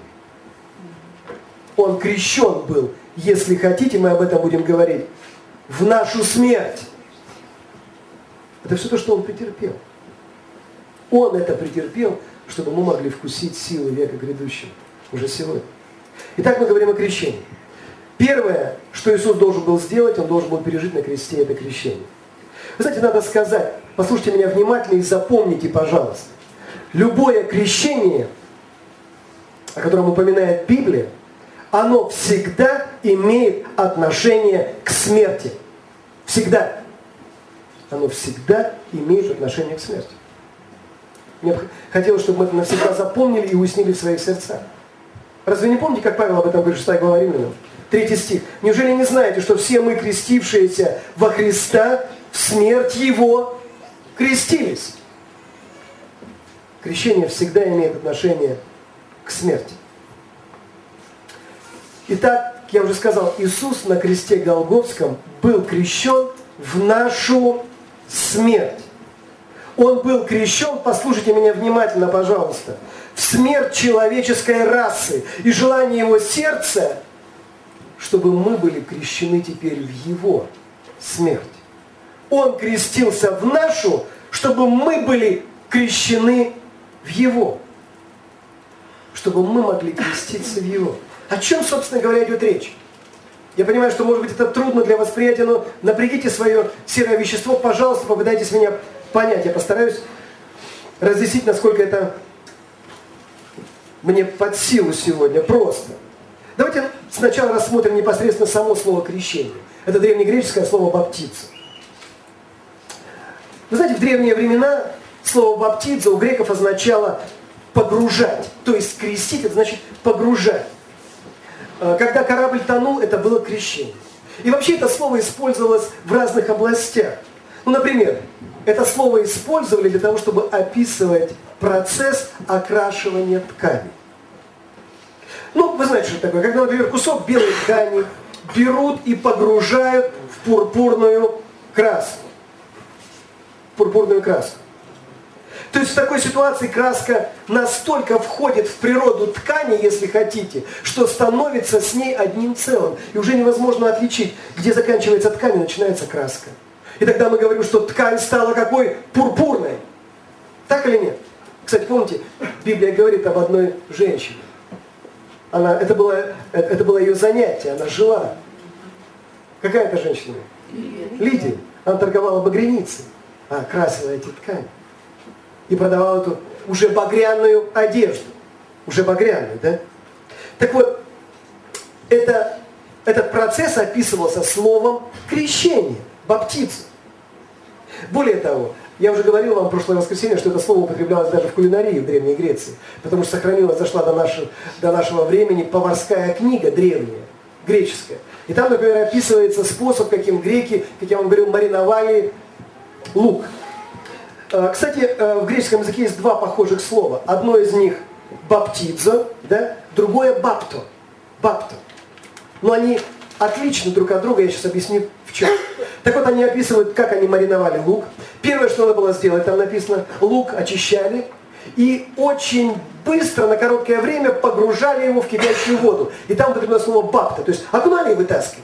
Он крещен был, если хотите, мы об этом будем говорить, в нашу смерть. Это все то, что Он претерпел. Он это претерпел, чтобы мы могли вкусить силы века грядущего уже сегодня. Итак, мы говорим о крещении. Первое, что Иисус должен был сделать, Он должен был пережить на кресте, это крещение. Вы знаете, надо сказать, послушайте меня внимательно и запомните, пожалуйста. Любое крещение, о котором упоминает Библия, оно всегда имеет отношение к смерти. Всегда. Оно всегда имеет отношение к смерти. Мне бы хотелось, чтобы мы это навсегда запомнили и уяснили в своих сердцах. Разве не помните, как Павел об этом говорит, шестая глава Римлянам? Третий стих. «Неужели не знаете, что все мы, крестившиеся во Христа, в смерть Его крестились?» Крещение всегда имеет отношение к смерти. Итак, я уже сказал, Иисус на кресте Голгофском был крещен в нашу смерть. Он был крещен, послушайте меня внимательно, пожалуйста, в смерть человеческой расы. И желание Его сердца, чтобы мы были крещены теперь в Его смерть. Он крестился в нашу, чтобы мы были крещены в Его. Чтобы мы могли креститься в Его. О чем, собственно говоря, идет речь? Я понимаю, что, может быть, это трудно для восприятия, но напрягите свое серое вещество, пожалуйста, попытайтесь меня понять. Я постараюсь разъяснить, насколько это мне под силу сегодня. Просто. Давайте сначала рассмотрим непосредственно само слово крещение. Это древнегреческое слово баптизм. Вы знаете, в древние времена слово баптизм у греков означало погружать. То есть крестить, это значит погружать. Когда корабль тонул, это было крещение. И вообще это слово использовалось в разных областях. Ну, например, это слово использовали для того, чтобы описывать процесс окрашивания ткани. Ну, вы знаете, что это такое. Когда, например, кусок белой ткани берут и погружают в пурпурную краску. Пурпурную краску. То есть в такой ситуации краска настолько входит в природу ткани, если хотите, что становится с ней одним целым. И уже невозможно отличить, где заканчивается ткань и начинается краска. И тогда мы говорим, что ткань стала какой? Пурпурной. Так или нет? Кстати, помните, Библия говорит об одной женщине. Она, это, было, это было ее занятие, она жила. Какая это женщина? Лидия. Она торговала багряницей, а красила эти ткани. И продавал эту уже багряную одежду. Уже багряную, да? Так вот, это, этот процесс описывался словом крещение, баптизм. Более того, я уже говорил вам в прошлое воскресенье, что это слово употреблялось даже в кулинарии в Древней Греции, потому что сохранилась, дошла до нашего, до нашего времени поварская книга древняя, греческая. И там, например, описывается способ, каким греки, как я вам говорил, мариновали лук. Кстати, в греческом языке есть два похожих слова. Одно из них баптизо, да? Другое бапто. Бапто. Но они отличны друг от друга, я сейчас объясню в чем. Так вот, они описывают, как они мариновали лук. Первое, что надо было сделать, там написано, лук очищали и очень быстро, на короткое время погружали его в кипящую воду. И там употреблено слово бапто, то есть окунали и вытаскивали.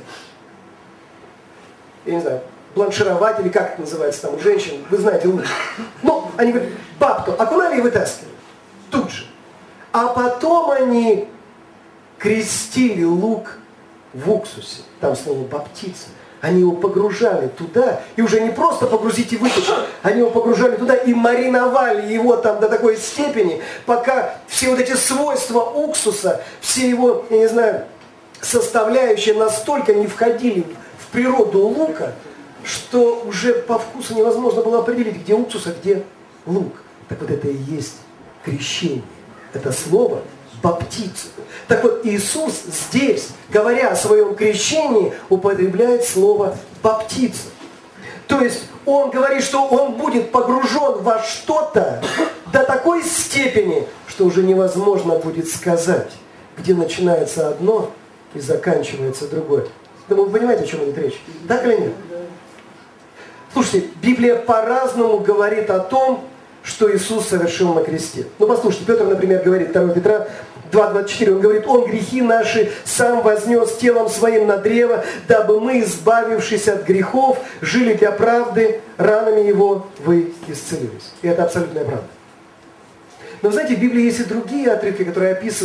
Я не знаю, бланшировать, или как это называется там у женщин, вы знаете лучше. Ну, они говорят, бапто, окунали и вытаскивали. Тут же. А потом они крестили лук в уксусе. Там слово баптизм. Они его погружали туда, и уже не просто погрузить и вытащить, они его погружали туда и мариновали его там до такой степени, пока все вот эти свойства уксуса, все его, я не знаю, составляющие настолько не входили в природу лука, что уже по вкусу невозможно было определить, где уксус, а где лук. Так вот это и есть крещение. Это слово баптизм. Так вот Иисус здесь, говоря о своем крещении, употребляет слово баптизм. То есть Он говорит, что Он будет погружен во что-то до такой степени, что уже невозможно будет сказать, где начинается одно и заканчивается другое. Думаю, вы понимаете, о чем идет речь? Так или нет? Слушайте, Библия по-разному говорит о том, что Иисус совершил на кресте. Ну, послушайте, Петр, например, говорит, второе Петра два двадцать четыре, он говорит, Он грехи наши сам вознес телом своим на древо, дабы мы, избавившись от грехов, жили для правды, ранами Его вы исцелились. И это абсолютная правда. Но, знаете, в Библии есть и другие отрывки, которые описывают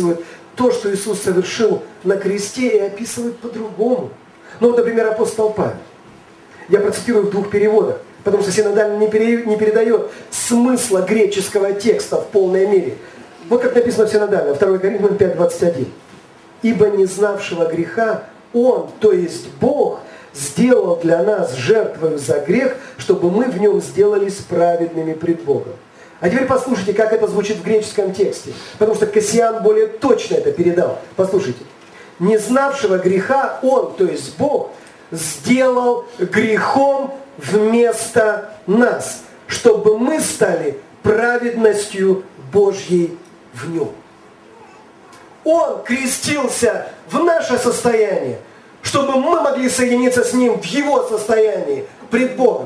то, что Иисус совершил на кресте, и описывает по-другому. Ну вот, например, апостол Павел. Я процитирую в двух переводах, потому что синодально не, пере, не передает смысла греческого текста в полной мере. Вот как написано в синодально, второе Коринфянам пять двадцать один. «Ибо не знавшего греха Он, то есть Бог, сделал для нас жертвою за грех, чтобы мы в нем сделались праведными пред Богом». А теперь послушайте, как это звучит в греческом тексте, потому что Кассиан более точно это передал. Послушайте. «Не знавшего греха Он, то есть Бог, сделал грехом вместо нас, чтобы мы стали праведностью Божьей в нем». Он крестился в наше состояние, чтобы мы могли соединиться с Ним в Его состоянии пред Богом.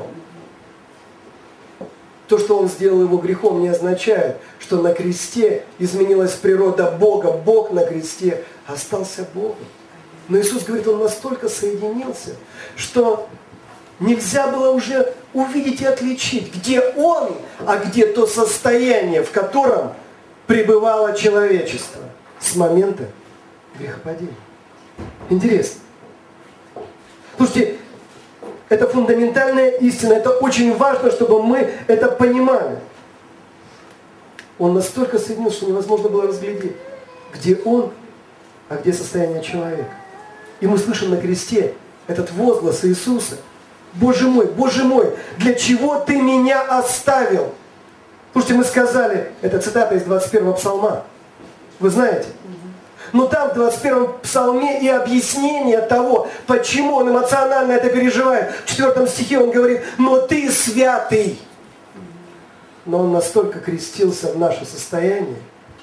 То, что Он сделал Его грехом, не означает, что на кресте изменилась природа Бога. Бог на кресте остался Богом. Но Иисус говорит, Он настолько соединился, что нельзя было уже увидеть и отличить, где Он, а где то состояние, в котором пребывало человечество с момента грехопадения. Интересно. Слушайте, это фундаментальная истина, это очень важно, чтобы мы это понимали. Он настолько соединился, что невозможно было разглядеть, где Он, а где состояние человека. И мы слышим на кресте этот возглас Иисуса. «Боже мой, Боже мой, для чего Ты меня оставил?» Слушайте, мы сказали, это цитата из двадцать первого псалма. Вы знаете? Но там в двадцать первом псалме и объяснение того, почему он эмоционально это переживает. В четвертом стихе он говорит, «Но Ты святый». Но он настолько крестился в наше состояние,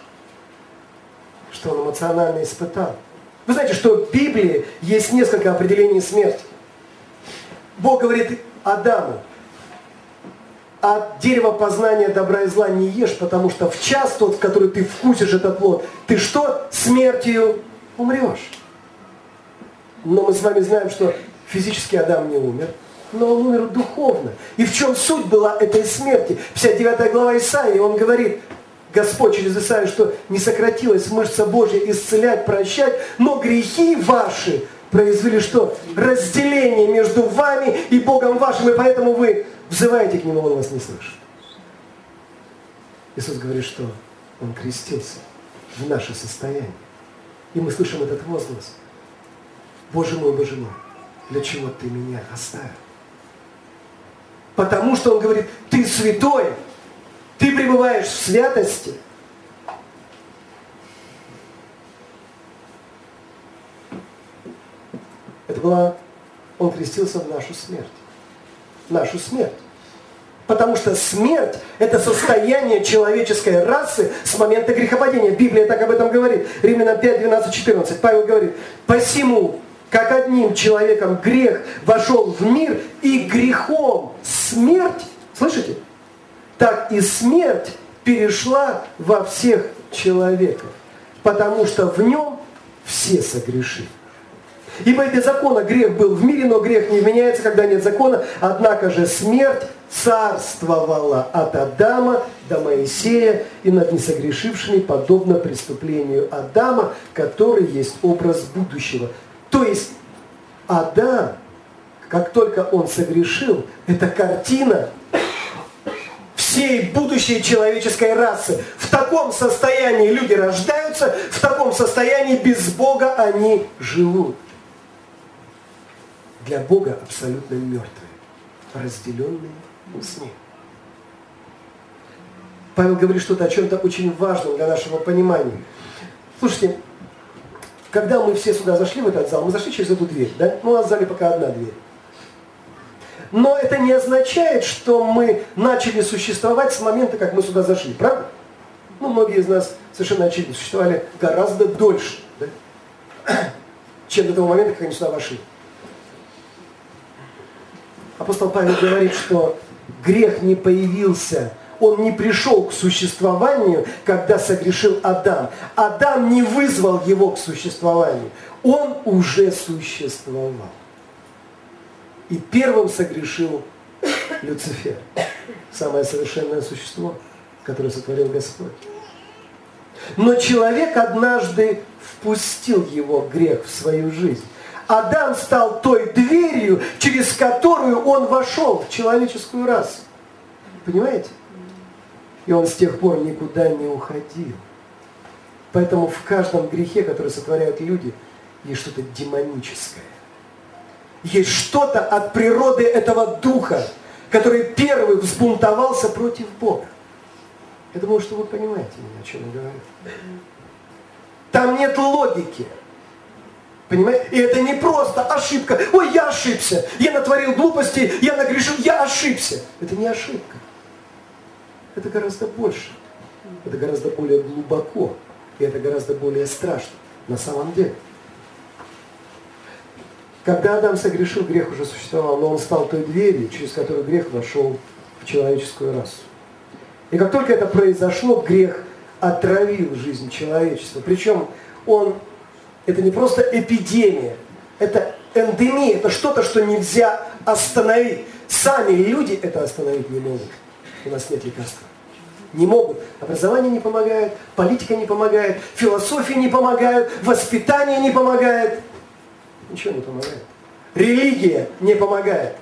что он эмоционально испытал. Вы знаете, что в Библии есть несколько определений смерти. Бог говорит Адаму, от дерева познания добра и зла не ешь, потому что в час тот, в который ты вкусишь этот плод, ты что? Смертью умрешь. Но мы с вами знаем, что физически Адам не умер, но он умер духовно. И в чем суть была этой смерти? пятьдесят девятая глава Исаии, он говорит, Господь через Исаию, что не сократилась мышца Божья исцелять, прощать, но грехи ваши произвели что? Разделение между вами и Богом вашим, и поэтому вы взываете к Нему, Он вас не слышит. Иисус говорит, что Он крестился в наше состояние. И мы слышим этот возглас. Боже мой, Боже мой, для чего Ты меня оставил? Потому что Он говорит, Ты святой, Ты пребываешь в святости. Это была... Он крестился в нашу смерть. Нашу смерть. Потому что смерть – это состояние человеческой расы с момента грехопадения. Библия так об этом говорит. Римлянам пять, двенадцать, четырнадцать. Павел говорит, «Посему, как одним человеком грех вошел в мир, и грехом смерть, слышите, так и смерть перешла во всех человеков, потому что в нем все согрешили». Ибо без закона грех был в мире, но грех не вменяется, когда нет закона. Однако же смерть царствовала от Адама до Моисея и над несогрешившими, подобно преступлению Адама, который есть образ будущего. То есть Адам, как только он согрешил, это картина всей будущей человеческой расы. В таком состоянии люди рождаются, в таком состоянии без Бога они живут. Для Бога абсолютно мертвые, разделенные с Ним. Павел говорит что-то о чем-то очень важном для нашего понимания. Слушайте, когда мы все сюда зашли в этот зал, мы зашли через эту дверь, да? Ну, у нас в зале пока одна дверь. Но это не означает, что мы начали существовать с момента, как мы сюда зашли, правда? Ну, многие из нас совершенно очевидно существовали гораздо дольше, да? Чем до того момента, как они сюда вошли. Апостол Павел говорит, что грех не появился, он не пришел к существованию, когда согрешил Адам. Адам не вызвал его к существованию, он уже существовал. И первым согрешил Люцифер, самое совершенное существо, которое сотворил Господь. Но человек однажды впустил его грех в свою жизнь. Адам стал той дверью, через которую он вошел в человеческую расу. Понимаете? И он с тех пор никуда не уходил. Поэтому в каждом грехе, который сотворяют люди, есть что-то демоническое. Есть что-то от природы этого духа, который первый взбунтовался против Бога. Я думаю, что вы понимаете меня, о чем я говорю. Там нет логики. Понимаете? И это не просто ошибка. Ой, я ошибся. Я натворил глупости, я нагрешил, я ошибся. Это не ошибка. Это гораздо больше. Это гораздо более глубоко. И это гораздо более страшно. На самом деле. Когда Адам согрешил, грех уже существовал, но он стал той дверью, через которую грех вошел в человеческую расу. И как только это произошло, грех отравил жизнь человечества. Причем он, это не просто эпидемия, это эндемия, это что-то, что нельзя остановить. Сами люди это остановить не могут. У нас нет лекарства. Не могут. Образование не помогает, политика не помогает, философия не помогает, воспитание не помогает. Ничего не помогает. Религия не помогает.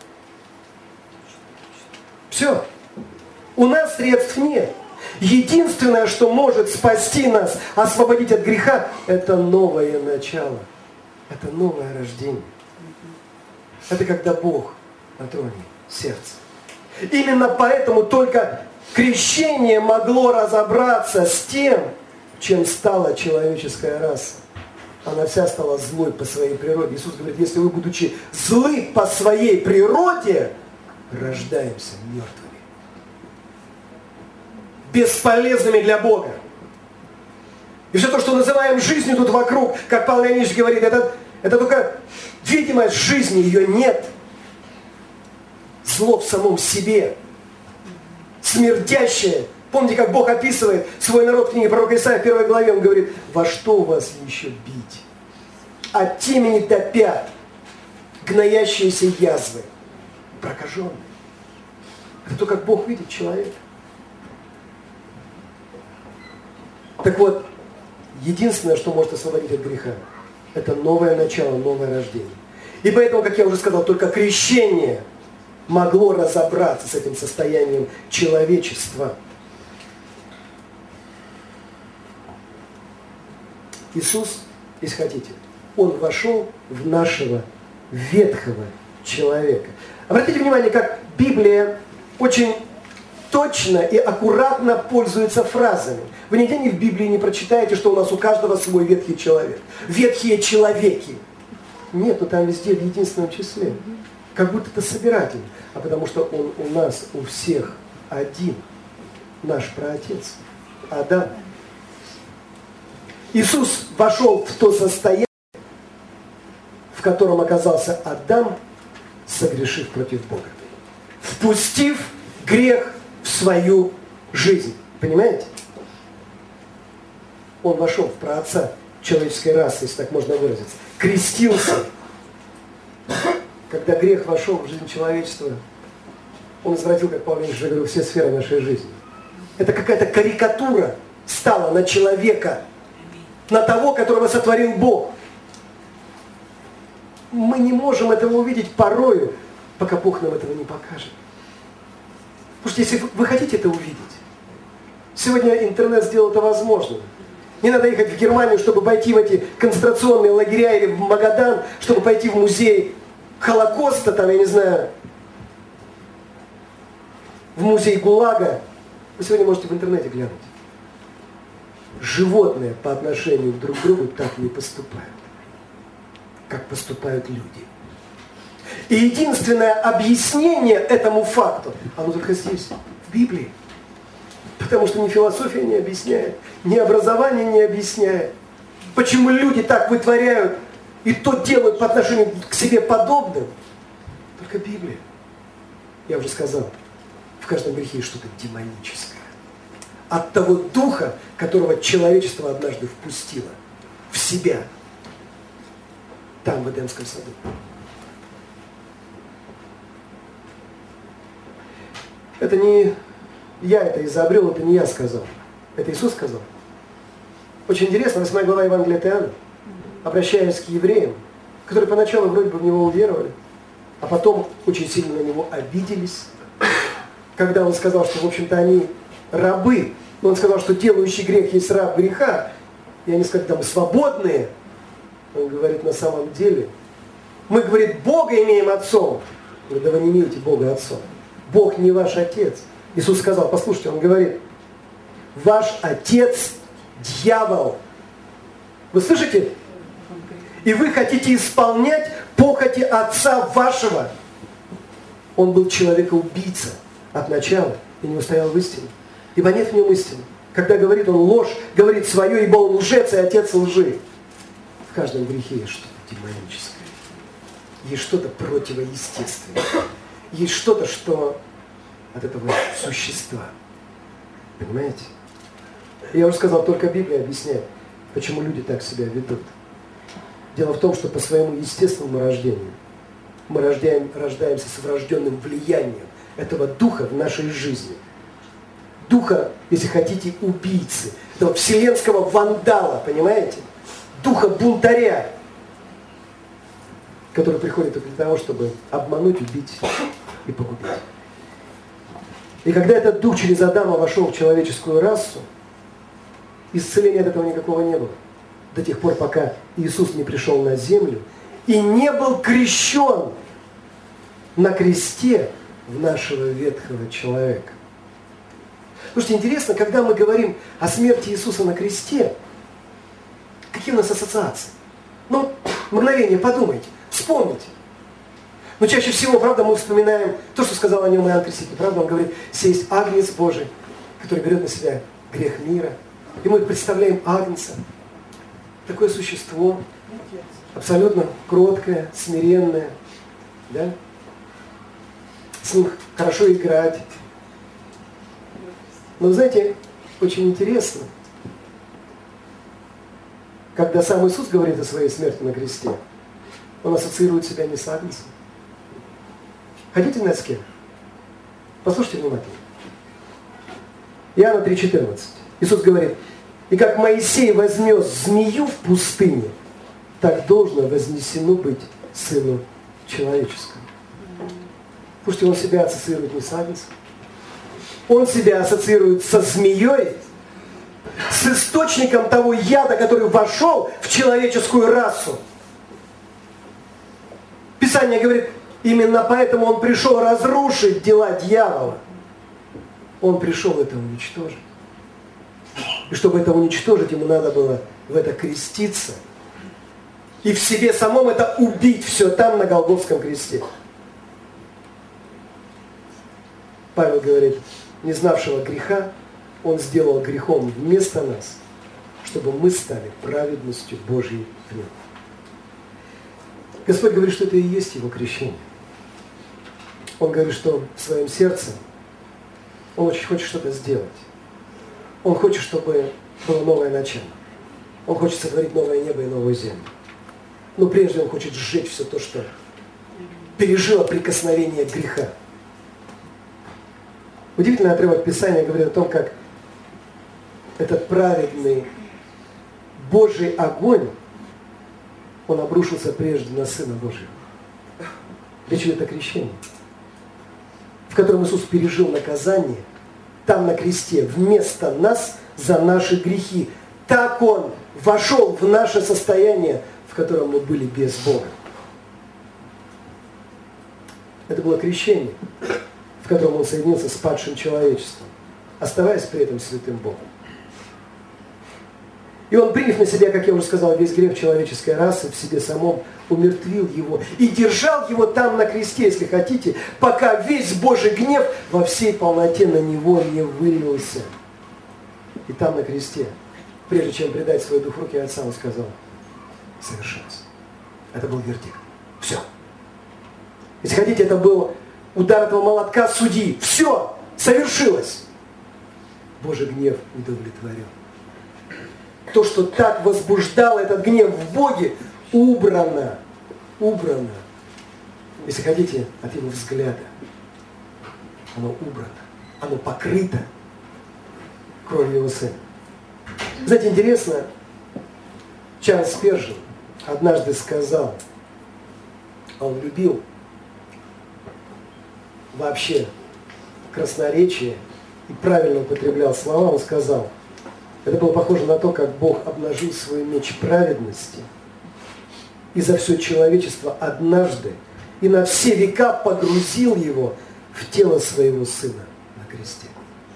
Все. У нас средств нет. Единственное, что может спасти нас, освободить от греха, это новое начало. Это новое рождение. Это когда Бог на троне сердца. Именно поэтому только крещение могло разобраться с тем, чем стала человеческая раса. Она вся стала злой по своей природе. Иисус говорит, если вы, будучи злы по своей природе, рождаемся мертвыми. Бесполезными для Бога. И все то, что называем жизнью тут вокруг, как Павел Леонидович говорит, это, это только видимость жизни, ее нет. Зло в самом себе. Смердящее. Помните, как Бог описывает свой народ в книге пророка Исаия в первой главе, он говорит, во что вас еще бить? От темени до пят, гноящиеся язвы, прокаженные. Это то, как Бог видит человека. Так вот, единственное, что может освободить от греха, это новое начало, новое рождение. И поэтому, как я уже сказал, только крещение могло разобраться с этим состоянием человечества. Иисус, если хотите, Он вошел в нашего ветхого человека. Обратите внимание, как Библия очень точно и аккуратно пользуется фразами. Вы нигде в Библии не прочитаете, что у нас у каждого свой ветхий человек. Ветхие человеки. Нет, но там везде в единственном числе. Как будто это собиратель. А потому что он у нас, у всех один. Наш праотец. Адам. Иисус вошел в то состояние, в котором оказался Адам, согрешив против Бога. Впустив грех в свою жизнь. Понимаете? Он вошел в праотца человеческой расы, если так можно выразиться. Крестился. Когда грех вошел в жизнь человечества, он извратил, как Павел уже говорил, все сферы нашей жизни. Это какая-то карикатура стала на человека, на того, которого сотворил Бог. Мы не можем этого увидеть порою, пока Бог нам этого не покажет. Потому что если вы хотите это увидеть, сегодня интернет сделал это возможным. Не надо ехать в Германию, чтобы пойти в эти концентрационные лагеря или в Магадан, чтобы пойти в музей Холокоста, там, я не знаю, в музей ГУЛАГа. Вы сегодня можете в интернете глянуть. Животные по отношению друг к другу так не поступают, как поступают люди. И единственное объяснение этому факту, оно только здесь, в Библии. Потому что ни философия не объясняет, ни образование не объясняет. Почему люди так вытворяют и то делают по отношению к себе подобным? Только Библия. Я уже сказал, в каждом грехе есть что-то демоническое. От того духа, которого человечество однажды впустило в себя, там, в Эдемском саду. Это не я это изобрел, это не я сказал. Это Иисус сказал. Очень интересно, восьмая глава Евангелия от Иоанна, обращаясь к евреям, которые поначалу вроде бы в него уверовали, а потом очень сильно на него обиделись, когда он сказал, что, в общем-то, они рабы. Но он сказал, что делающий грех есть раб греха, и они сказали, там, свободные. Он говорит, на самом деле, мы, говорит, Бога имеем отцом. Он говорит, да вы не имеете Бога отцом. Бог не ваш отец. Иисус сказал, послушайте, он говорит, ваш отец дьявол. Вы слышите? И вы хотите исполнять похоти отца вашего. Он был человека-убийца от начала и не устоял в истине. Ибо нет в нем истины. Когда говорит он ложь, говорит свое, ибо он лжец и отец лжи. В каждом грехе есть что-то демоническое. Есть что-то противоестественное. Есть что-то, что от этого существа. Понимаете? Я уже сказал, только Библия объясняет, почему люди так себя ведут. Дело в том, что по своему естественному рождению мы рождаем, рождаемся с врожденным влиянием этого духа в нашей жизни. Духа, если хотите, убийцы, этого вселенского вандала, понимаете? Духа бунтаря, который приходит только для того, чтобы обмануть, убить и погубить. И когда этот дух через Адама вошел в человеческую расу, исцеления от этого никакого не было. До тех пор, пока Иисус не пришел на землю и не был крещен на кресте в нашего ветхого человека. Слушайте, интересно, когда мы говорим о смерти Иисуса на кресте, какие у нас ассоциации? Ну, мгновение подумайте, вспомните. Но чаще всего, правда, мы вспоминаем то, что сказал о нем Иоанн Креститель. Правда, он говорит, сей есть Агнец Божий, который берет на себя грех мира. И мы представляем Агнца, такое существо, абсолютно кроткое, смиренное, да? С ним хорошо играть. Но, знаете, очень интересно, когда сам Иисус говорит о своей смерти на кресте, он ассоциирует себя не с Агнцем. Хотите знать с кем? Послушайте внимательно. Иоанна три четырнадцать. Иисус говорит, и как Моисей вознес змею в пустыне, так должно вознесено быть Сыну Человеческому. Слушайте, он себя ассоциирует не с Агнцем. Он себя ассоциирует со змеей, с источником того яда, который вошел в человеческую расу. Писание говорит, именно поэтому он пришел разрушить дела дьявола. Он пришел это уничтожить. И чтобы это уничтожить, ему надо было в это креститься. И в себе самом это убить все там, на Голгофском кресте. Павел говорит, не знавшего греха, он сделал грехом вместо нас, чтобы мы стали праведностью Божьей в нем. Господь говорит, что это и есть его крещение. Он говорит, что в своем сердце он очень хочет что-то сделать. Он хочет, чтобы было новое начало. Он хочет сотворить новое небо и новую землю. Но прежде он хочет сжечь все то, что пережило прикосновение греха. Удивительный отрывок Писания говорит о том, как этот праведный Божий огонь, он обрушился прежде на Сына Божьего. Речь идет о крещении, в котором Иисус пережил наказание там на кресте вместо нас за наши грехи. Так Он вошел в наше состояние, в котором мы были без Бога. Это было крещение, в котором Он соединился с падшим человечеством, оставаясь при этом святым Богом. И Он, приняв на себя, как я уже сказал, весь грех человеческой расы, в себе самом умертвил его и держал его там на кресте, если хотите, пока весь Божий гнев во всей полноте на него не вылился. И там на кресте, прежде чем предать свой дух в руки Отца, Он сказал, совершилось. Это был вердикт. Все. Если хотите, это был удар этого молотка судьи. Все, совершилось. Божий гнев удовлетворен. То, что так возбуждало этот гнев в Боге, убрано. Убрано. Если хотите, от его взгляда. Оно убрано. Оно покрыто кровью его Сына. Знаете, интересно, Чарльз Спержин однажды сказал, он любил вообще красноречие и правильно употреблял слова, он сказал, это было похоже на то, как Бог обнажил свой меч праведности и за все человечество однажды и на все века погрузил его в тело своего Сына на кресте.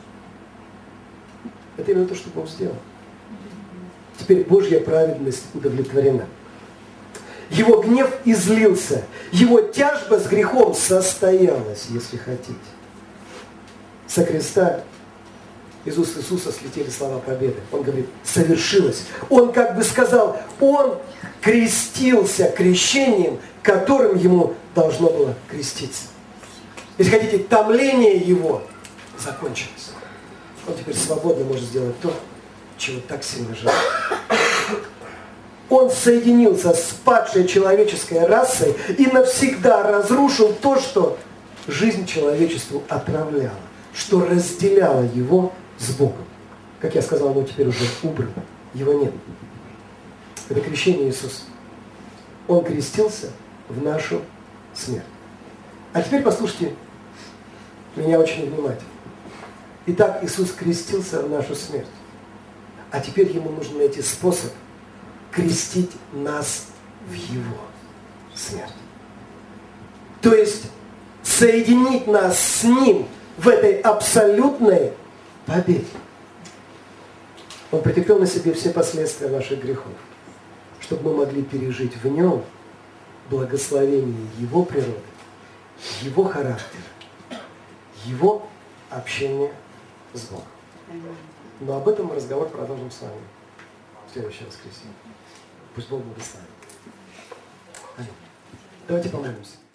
Это именно то, что Бог сделал. Теперь Божья праведность удовлетворена. Его гнев излился, его тяжба с грехом состоялась, если хотите. Со креста из уст Иисуса слетели слова победы. Он говорит, совершилось. Он как бы сказал, он крестился крещением, которым ему должно было креститься. Если хотите, томление его закончилось. Он теперь свободно может сделать то, чего так сильно желает. Он соединился с падшей человеческой расой и навсегда разрушил то, что жизнь человечеству отравляла, что разделяло его с Богом. Как я сказал, оно теперь уже убрано. Его нет. Это крещение Иисуса. Он крестился в нашу смерть. А теперь послушайте меня очень внимательно. Итак, Иисус крестился в нашу смерть. А теперь Ему нужно найти способ крестить нас в Его смерть. То есть соединить нас с Ним в этой абсолютной победе. Он претерпел на себе все последствия наших грехов, чтобы мы могли пережить в Нем благословение Его природы, Его характера, Его общения с Богом. Но об этом мы разговор продолжим с вами в следующее воскресенье. Пусть Бог благословит. Давайте помолимся.